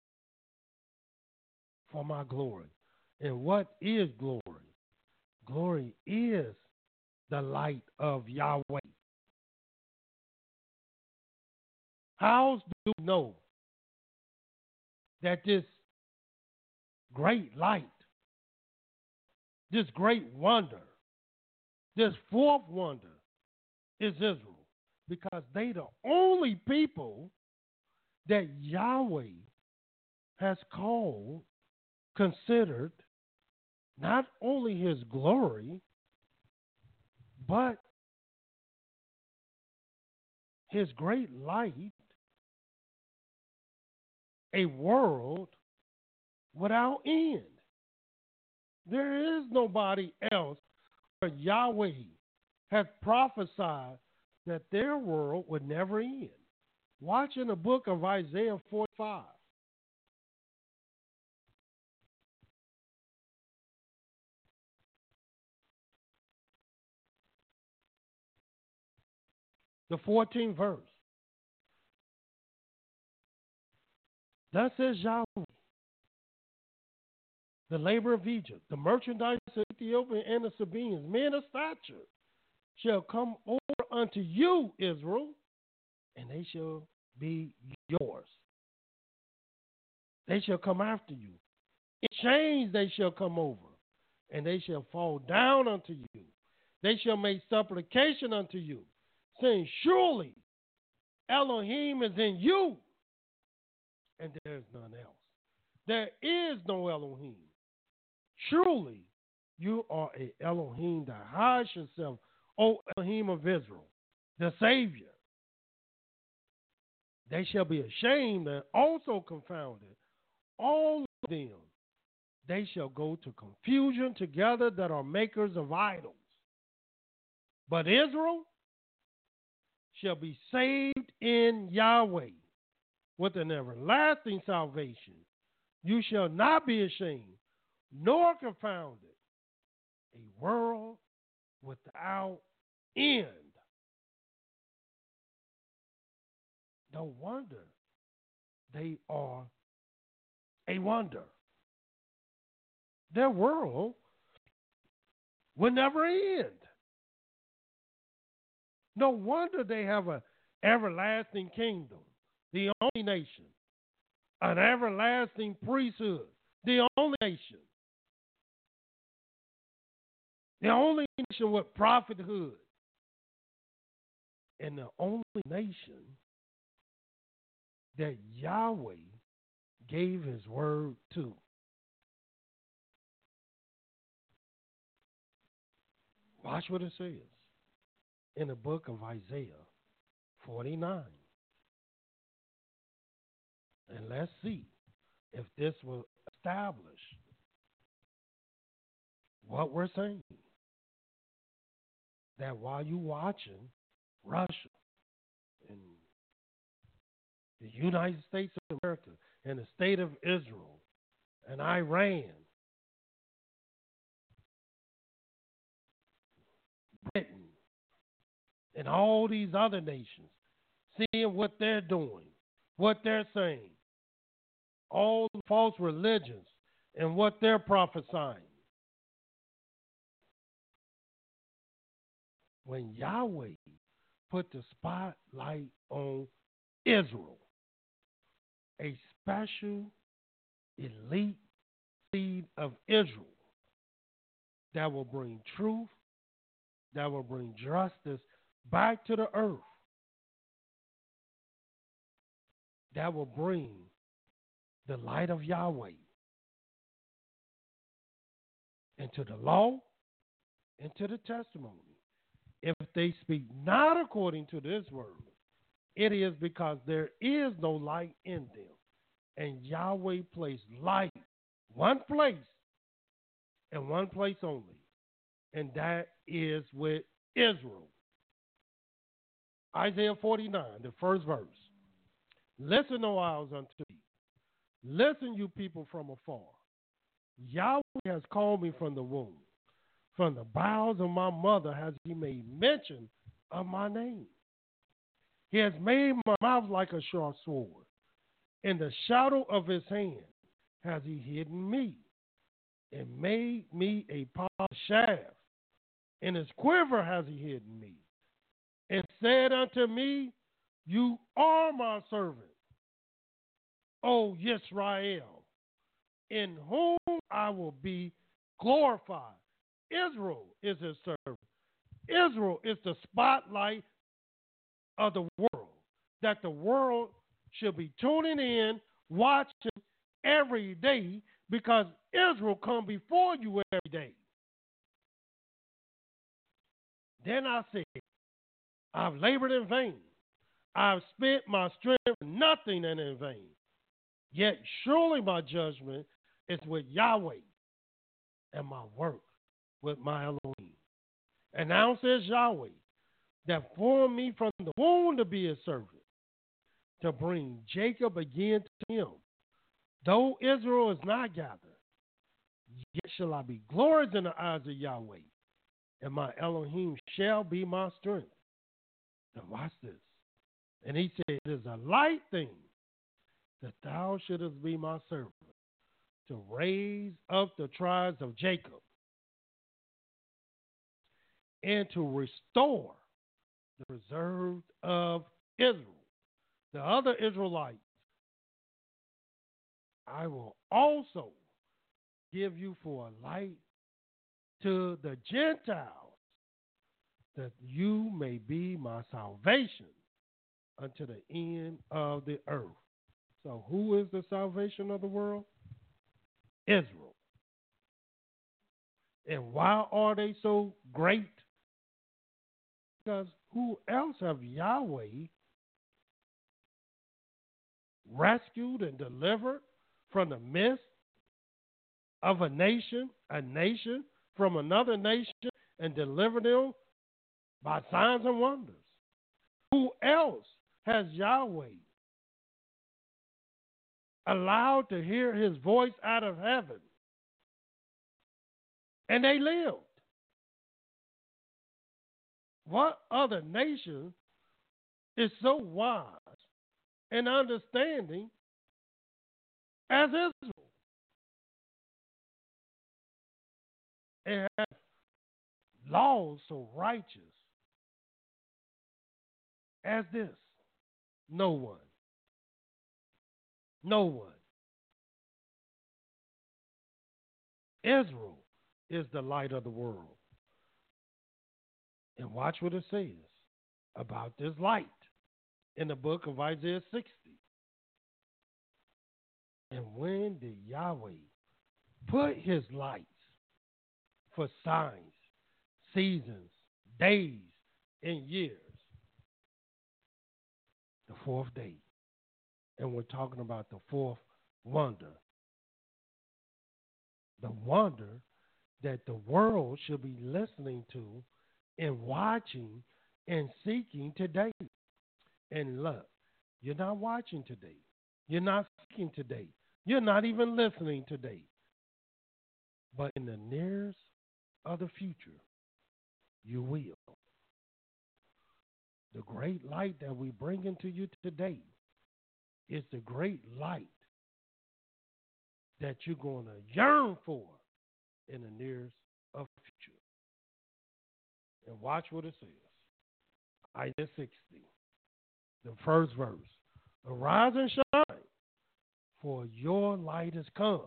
For my glory. And what is glory? Glory is the light of Yahweh. How do we know that this great light, this great wonder, this fourth wonder is Israel? Because they the only people that Yahweh has called, considered not only his glory, but his great light, a world without end. There is nobody else where Yahweh has prophesied that their world would never end. Watch in the book of Isaiah forty-five. The fourteenth verse. Thus says Yahweh, the labor of Egypt, the merchandise of Ethiopia and the Sabaeans, men of stature, shall come over unto you, Israel, and they shall be yours. They shall come after you. In chains they shall come over, and they shall fall down unto you. They shall make supplication unto you, saying, surely Elohim is in you, and there is none else. There is no Elohim. Surely you are a Elohim that hides yourself, O Elohim of Israel, the Savior. They shall be ashamed and also confounded, all of them. They shall go to confusion together that are makers of idols. But Israel shall be saved in Yahweh with an everlasting salvation. You shall not be ashamed, nor confounded. A world without end. No wonder they are a wonder. Their world will never end. No wonder they have an everlasting kingdom, the only nation, an everlasting priesthood, the only nation, the only nation with prophethood, and the only nation that Yahweh gave his word to. Watch what it says in the book of Isaiah forty-nine. And let's see if this will establish what we're saying. That while you watching Russia and the United States of America and the state of Israel and Iran, Britain, and all these other nations, seeing what they're doing, what they're saying, all the false religions and what they're prophesying. When Yahweh put the spotlight on Israel, a special elite seed of Israel that will bring truth, that will bring justice back to the earth, that will bring the light of Yahweh into the law, into the testimony. If they speak not according to this word, it is because there is no light in them. And Yahweh placed light one place and one place only, and that is with Israel. Isaiah forty-nine, the first verse. Listen, O isles, unto me. Listen, you people from afar. Yahweh has called me from the womb. From the bowels of my mother has he made mention of my name. He has made my mouth like a sharp sword. In the shadow of his hand has he hidden me, and made me a powerful shaft. In his quiver has he hidden me, and said unto me, you are my servant, O Yisrael, in whom I will be glorified. Israel is his servant. Israel is the spotlight of the world, that the world should be tuning in, watching every day, because Israel come before you every day. Then I said, I've labored in vain. I've spent my strength for nothing and in vain. Yet surely my judgment is with Yahweh, and my work with my Elohim. And now says Yahweh, that formed me from the womb to be his servant, to bring Jacob again to him. Though Israel is not gathered, yet shall I be glorious in the eyes of Yahweh, and my Elohim shall be my strength. Now watch this. And he said, it is a light thing that thou shouldest be my servant, to raise up the tribes of Jacob, and to restore the preserved of Israel, the other Israelites. I will also give you for a light to the Gentiles, that you may be my salvation unto the end of the earth. So who is the salvation of the world? Israel. And why are they so great? Because who else have Yahweh rescued and delivered from the midst of a nation, a nation from another nation, and delivered them by signs and wonders? Who else has Yahweh allowed to hear his voice out of heaven? And they lived. What other nation is so wise and understanding as Israel? And has laws so righteous as this? No one. No one. Israel is the light of the world. And watch what it says about this light in the book of Isaiah sixty. And when did Yahweh put his lights for signs, seasons, days, and years? The fourth day. And we're talking about the fourth wonder. The wonder that the world should be listening to and watching and seeking today. And look, you're not watching today. You're not seeking today. You're not even listening today. But in the nearest of the future, you will. The great light that we bring into you today is the great light that you're going to yearn for in the nearest of the future. And watch what it says. Isaiah sixty, the first verse. Arise and shine, for your light has come,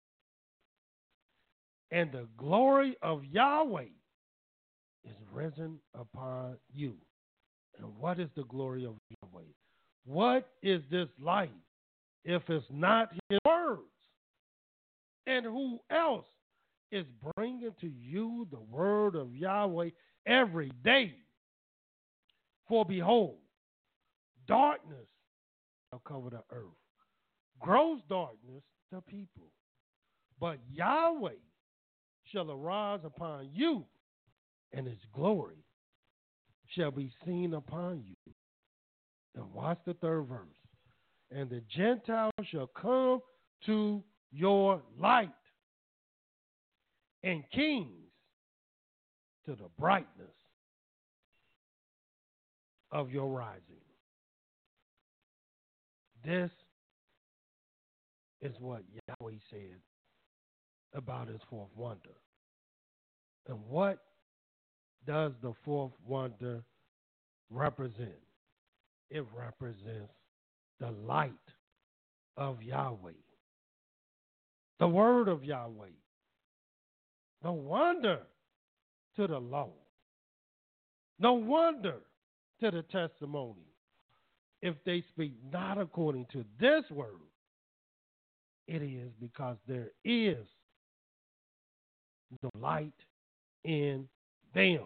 and the glory of Yahweh is risen upon you. And what is the glory of Yahweh? What is this light if it's not his words? And who else is bringing to you the word of Yahweh every day? For behold, darkness shall cover the earth, gross darkness the people. But Yahweh shall arise upon you, and his glory shall be seen upon you. And watch the third verse. And the Gentiles shall come to your light, and kings to the brightness of your rising. This is what Yahweh said about his fourth wonder. And what does the fourth wonder represent? It represents the light of Yahweh, the word of Yahweh. No wonder to the law. No wonder to the testimony. If they speak not according to this word, it is because there is no light in them.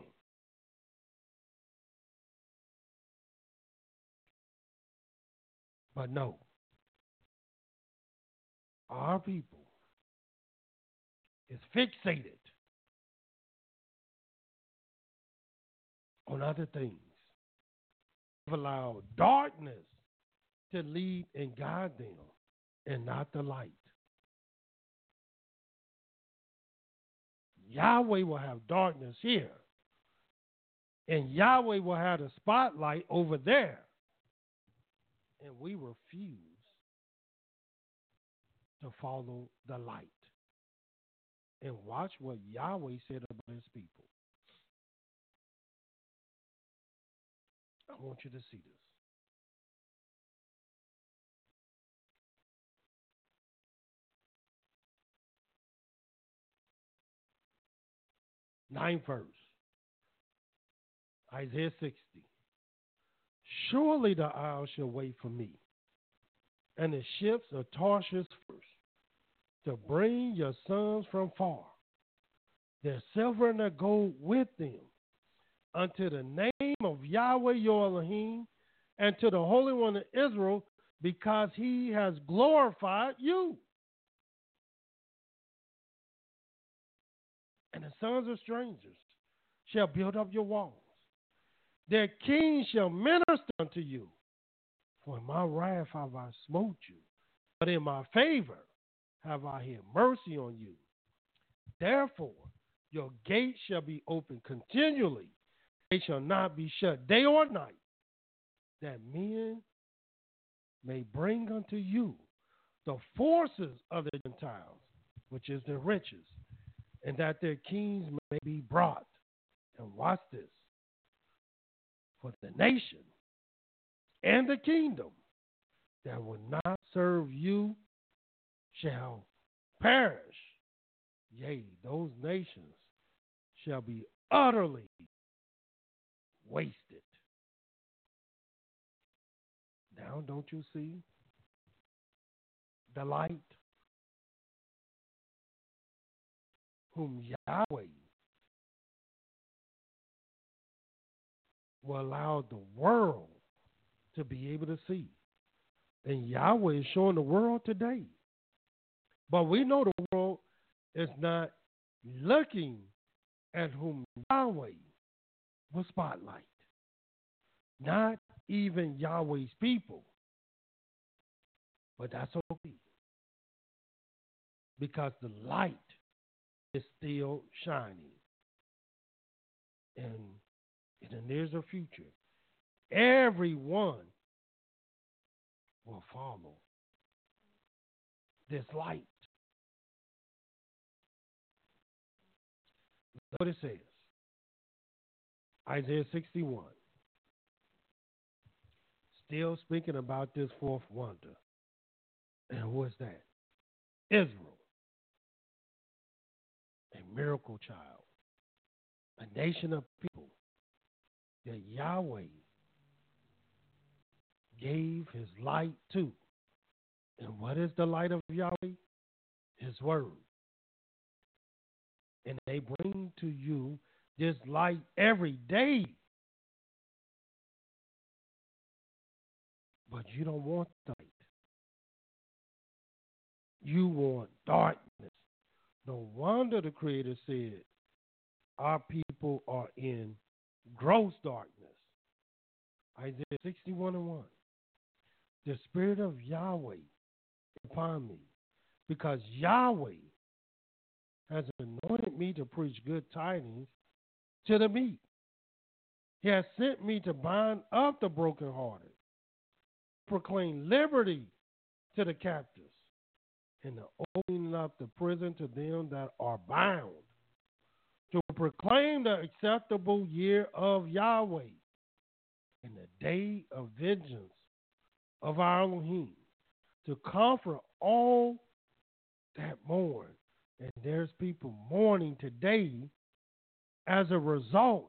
But no, our people is fixated on other things. They've allowed darkness to lead and guide them, and not the light. Yahweh will have darkness here, and Yahweh will have the spotlight over there. And we refuse to follow the light. And watch what Yahweh said about his people. I want you to see this. Ninth verse, Isaiah sixty. Surely the isles shall wait for me, and the ships of Tarshish first, to bring your sons from far, their silver and their gold with them, unto the name of Yahweh your Elohim, and to the Holy One of Israel, because he has glorified you. And the sons of strangers shall build up your walls. Their kings shall minister unto you. For in my wrath have I smote you, but in my favor have I had mercy on you. Therefore, your gates shall be open continually. They shall not be shut day or night, that men may bring unto you the forces of the Gentiles, which is their riches, and that their kings may be brought. And watch this. For the nation and the kingdom that will not serve you shall perish. Yea, those nations shall be utterly wasted. Now, don't you see the light whom Yahweh will allow the world to be able to see? And Yahweh is showing the world today. But we know the world is not looking at whom Yahweh will spotlight. Not even Yahweh's people. But that's okay. Because the light is still shining. And in the near future, everyone will follow this light. Look what it says. Isaiah sixty-one. Still speaking about this fourth wonder. And who is that? Israel. A miracle child. A nation of people that Yahweh gave his light to. And what is the light of Yahweh? His word. And they bring to you this light every day. But you don't want the light. You want darkness. No wonder the Creator said our people are in gross darkness. Isaiah sixty-one and one. The Spirit of Yahweh is upon me, because Yahweh has anointed me to preach good tidings to the meek. He has sent me to bind up the brokenhearted, proclaim liberty to the captives, and the opening up the prison to them that are bound, to proclaim the acceptable year of Yahweh and the day of vengeance of our Elohim, to comfort all that mourn. And there's people mourning today as a result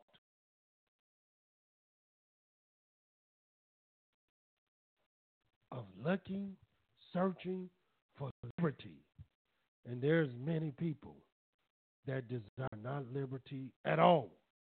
of looking, searching for liberty. And there's many people that desire not liberty at all.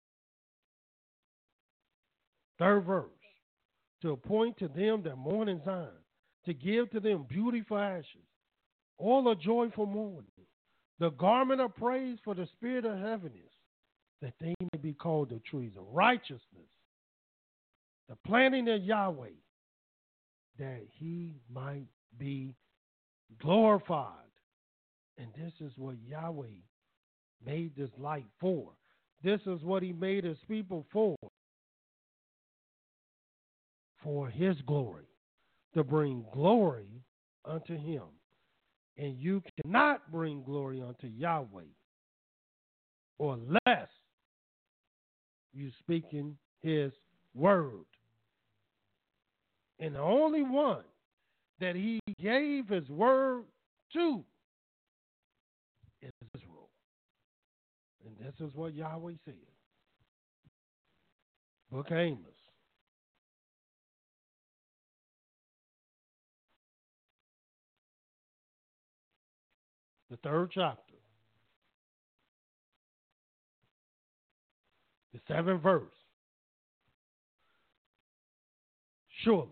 Third verse. To appoint to them that mourn in Zion, to give to them beauty for ashes, all a joyful mourning, the garment of praise for the spirit of heaviness, that they may be called the trees of righteousness, the planting of Yahweh, that he might be glorified. And this is what Yahweh made this light for. This is what he made his people for. For his glory, to bring glory unto him. And you cannot bring glory unto Yahweh unless you speaking his word. And the only one that he gave his word to is Israel. And this is what Yahweh said. Book of Amos. The third chapter, the seventh verse. Surely,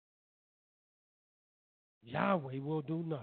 Yahweh will do nothing.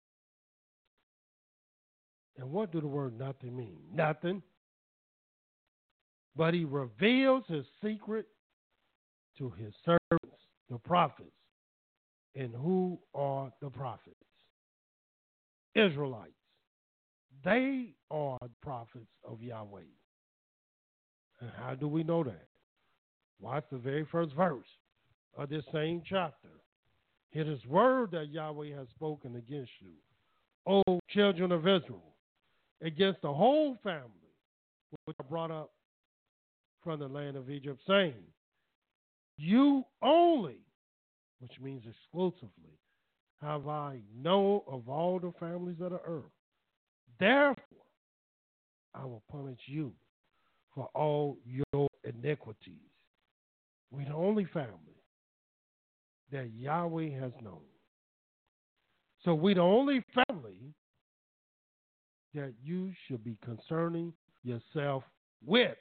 And what do the word nothing mean? Nothing. But he reveals his secret to his servants, the prophets. And who are the prophets? Israelites. They are the prophets of Yahweh. And how do we know that? Watch the very first verse of this same chapter. It is word that Yahweh has spoken against you, O children of Israel, against the whole family which are brought up from the land of Egypt, saying, you only, which means exclusively, have I known of all the families of the earth. Therefore, I will punish you for all your iniquities. We're the only family that Yahweh has known. So we're the only family that you should be concerning yourself with.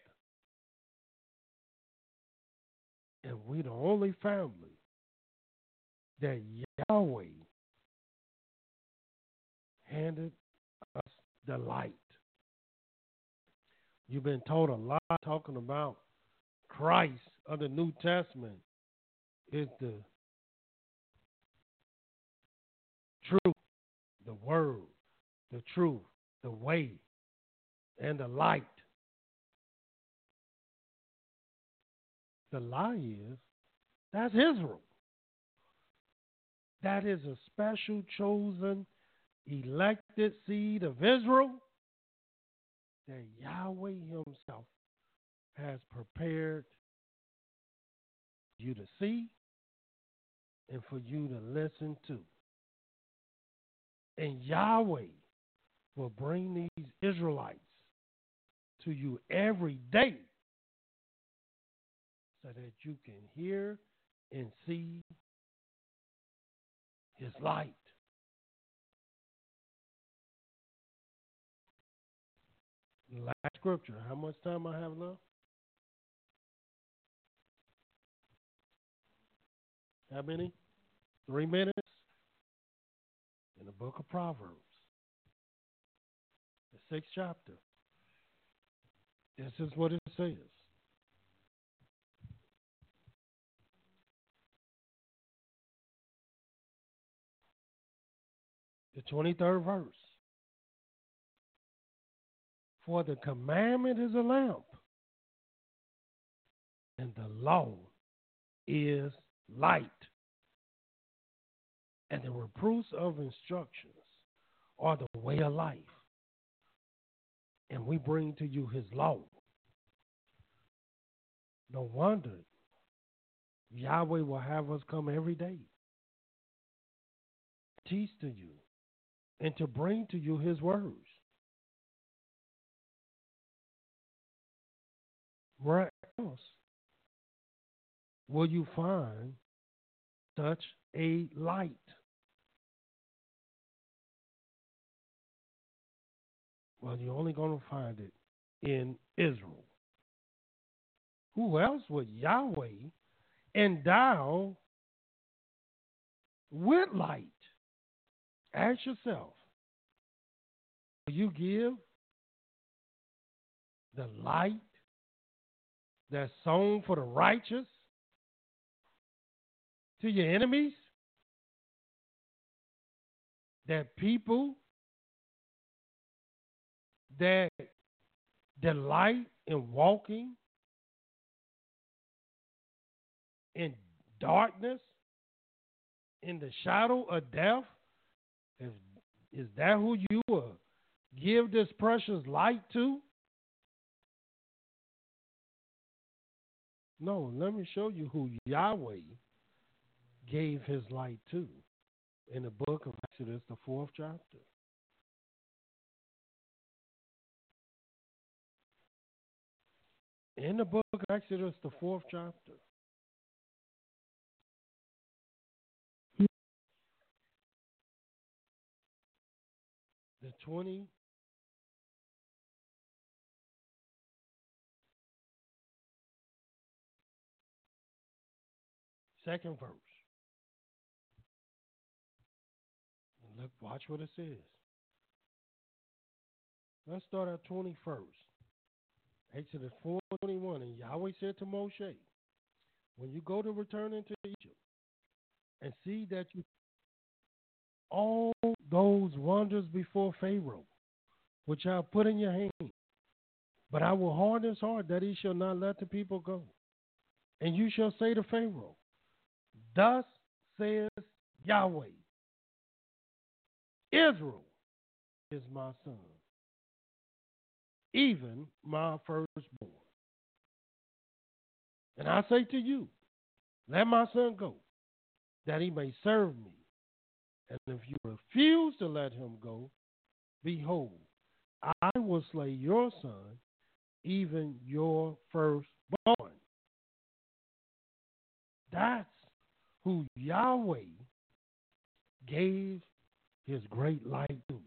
And we're the only family that Yahweh handed us the light. You've been told a lot talking about Christ of the New Testament is the truth, the word, the truth, the way, and the light. The lie is that's Israel. That is a special, chosen, elected seed of Israel that Yahweh himself has prepared you to see and for you to listen to. And Yahweh will bring these Israelites to you every day so that you can hear and see his light. Last scripture. How much time I have left? How many? Three minutes? In the book of Proverbs, the sixth chapter. This is what it says. The twenty-third verse. For the commandment is a lamp, and the law is light, and the reproofs of instructions are the way of life. And we bring to you his law. No wonder Yahweh will have us come every day, teach to you, and to bring to you his words. Where else will you find such a light? Well, you're only going to find it in Israel. Who else would Yahweh endow with light? Ask yourself, will you give the light that's sown for the righteous to your enemies? That people that delight in walking in darkness, in the shadow of death, is, is that who you will give this precious light to? No, let me show you who Yahweh gave his light to in the book of Exodus, the fourth chapter. In the book of Exodus, the fourth chapter. The twenty second verse. And look, watch what it says. Let's start at twenty-first. Exodus four twenty-one. And Yahweh said to Moshe, when you go to return into Egypt and see that you all those wonders before Pharaoh, which I have put in your hand, but I will harden his heart that he shall not let the people go. And you shall say to Pharaoh, thus says Yahweh, Israel is my son, even my firstborn. And I say to you, let my son go, that he may serve me. And if you refuse to let him go, behold, I will slay your son, even your firstborn. That's who Yahweh gave his great light to.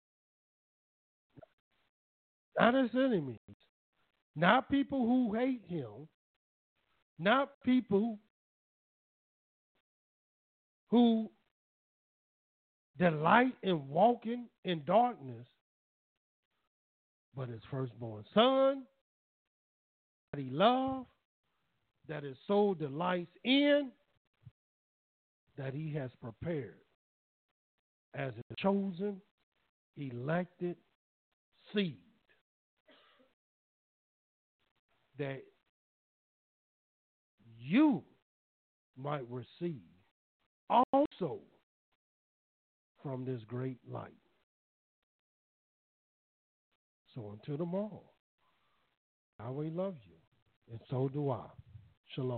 Not his enemies, not people who hate him, not people who delight in walking in darkness, but his firstborn son that he loved, that his soul delights in, that he has prepared as a chosen, elected seed, that you might receive also from this great light. So until tomorrow, Yahweh loves you, and so do I. Shalom.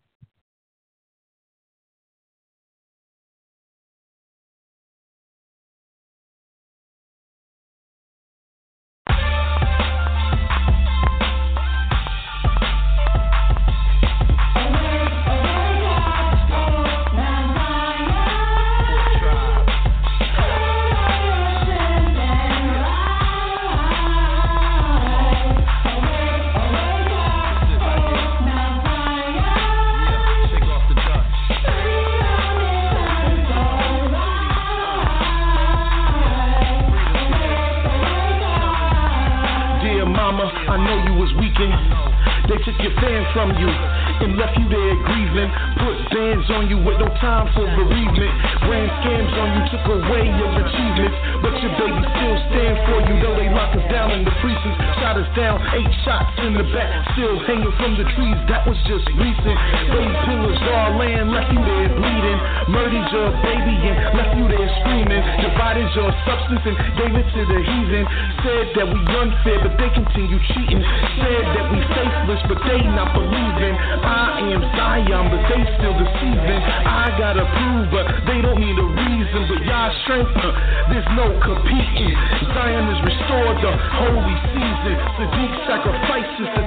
They took your fan from you and left you there grieving. Put bands on you with no time for bereavement. Ran scams on you, took away your achievements. But your baby still stand for you, though they lock us down in the precincts. Shot us down, eight shots in the back, still hanging from the trees. That was just recent. Baby pillars, our land, left you there bleeding. Murdered your baby and left you there screaming. Divided your substance and gave it to the heathen. Said that we unfair, but they continue cheating. Said that we faithless, but they not believing. I am Zion, but they still deceiving. I gotta prove, but they don't need a reason. But y'all strength, uh, there's no competing. Zion is restored, the holy season. Sadiq sacrifices the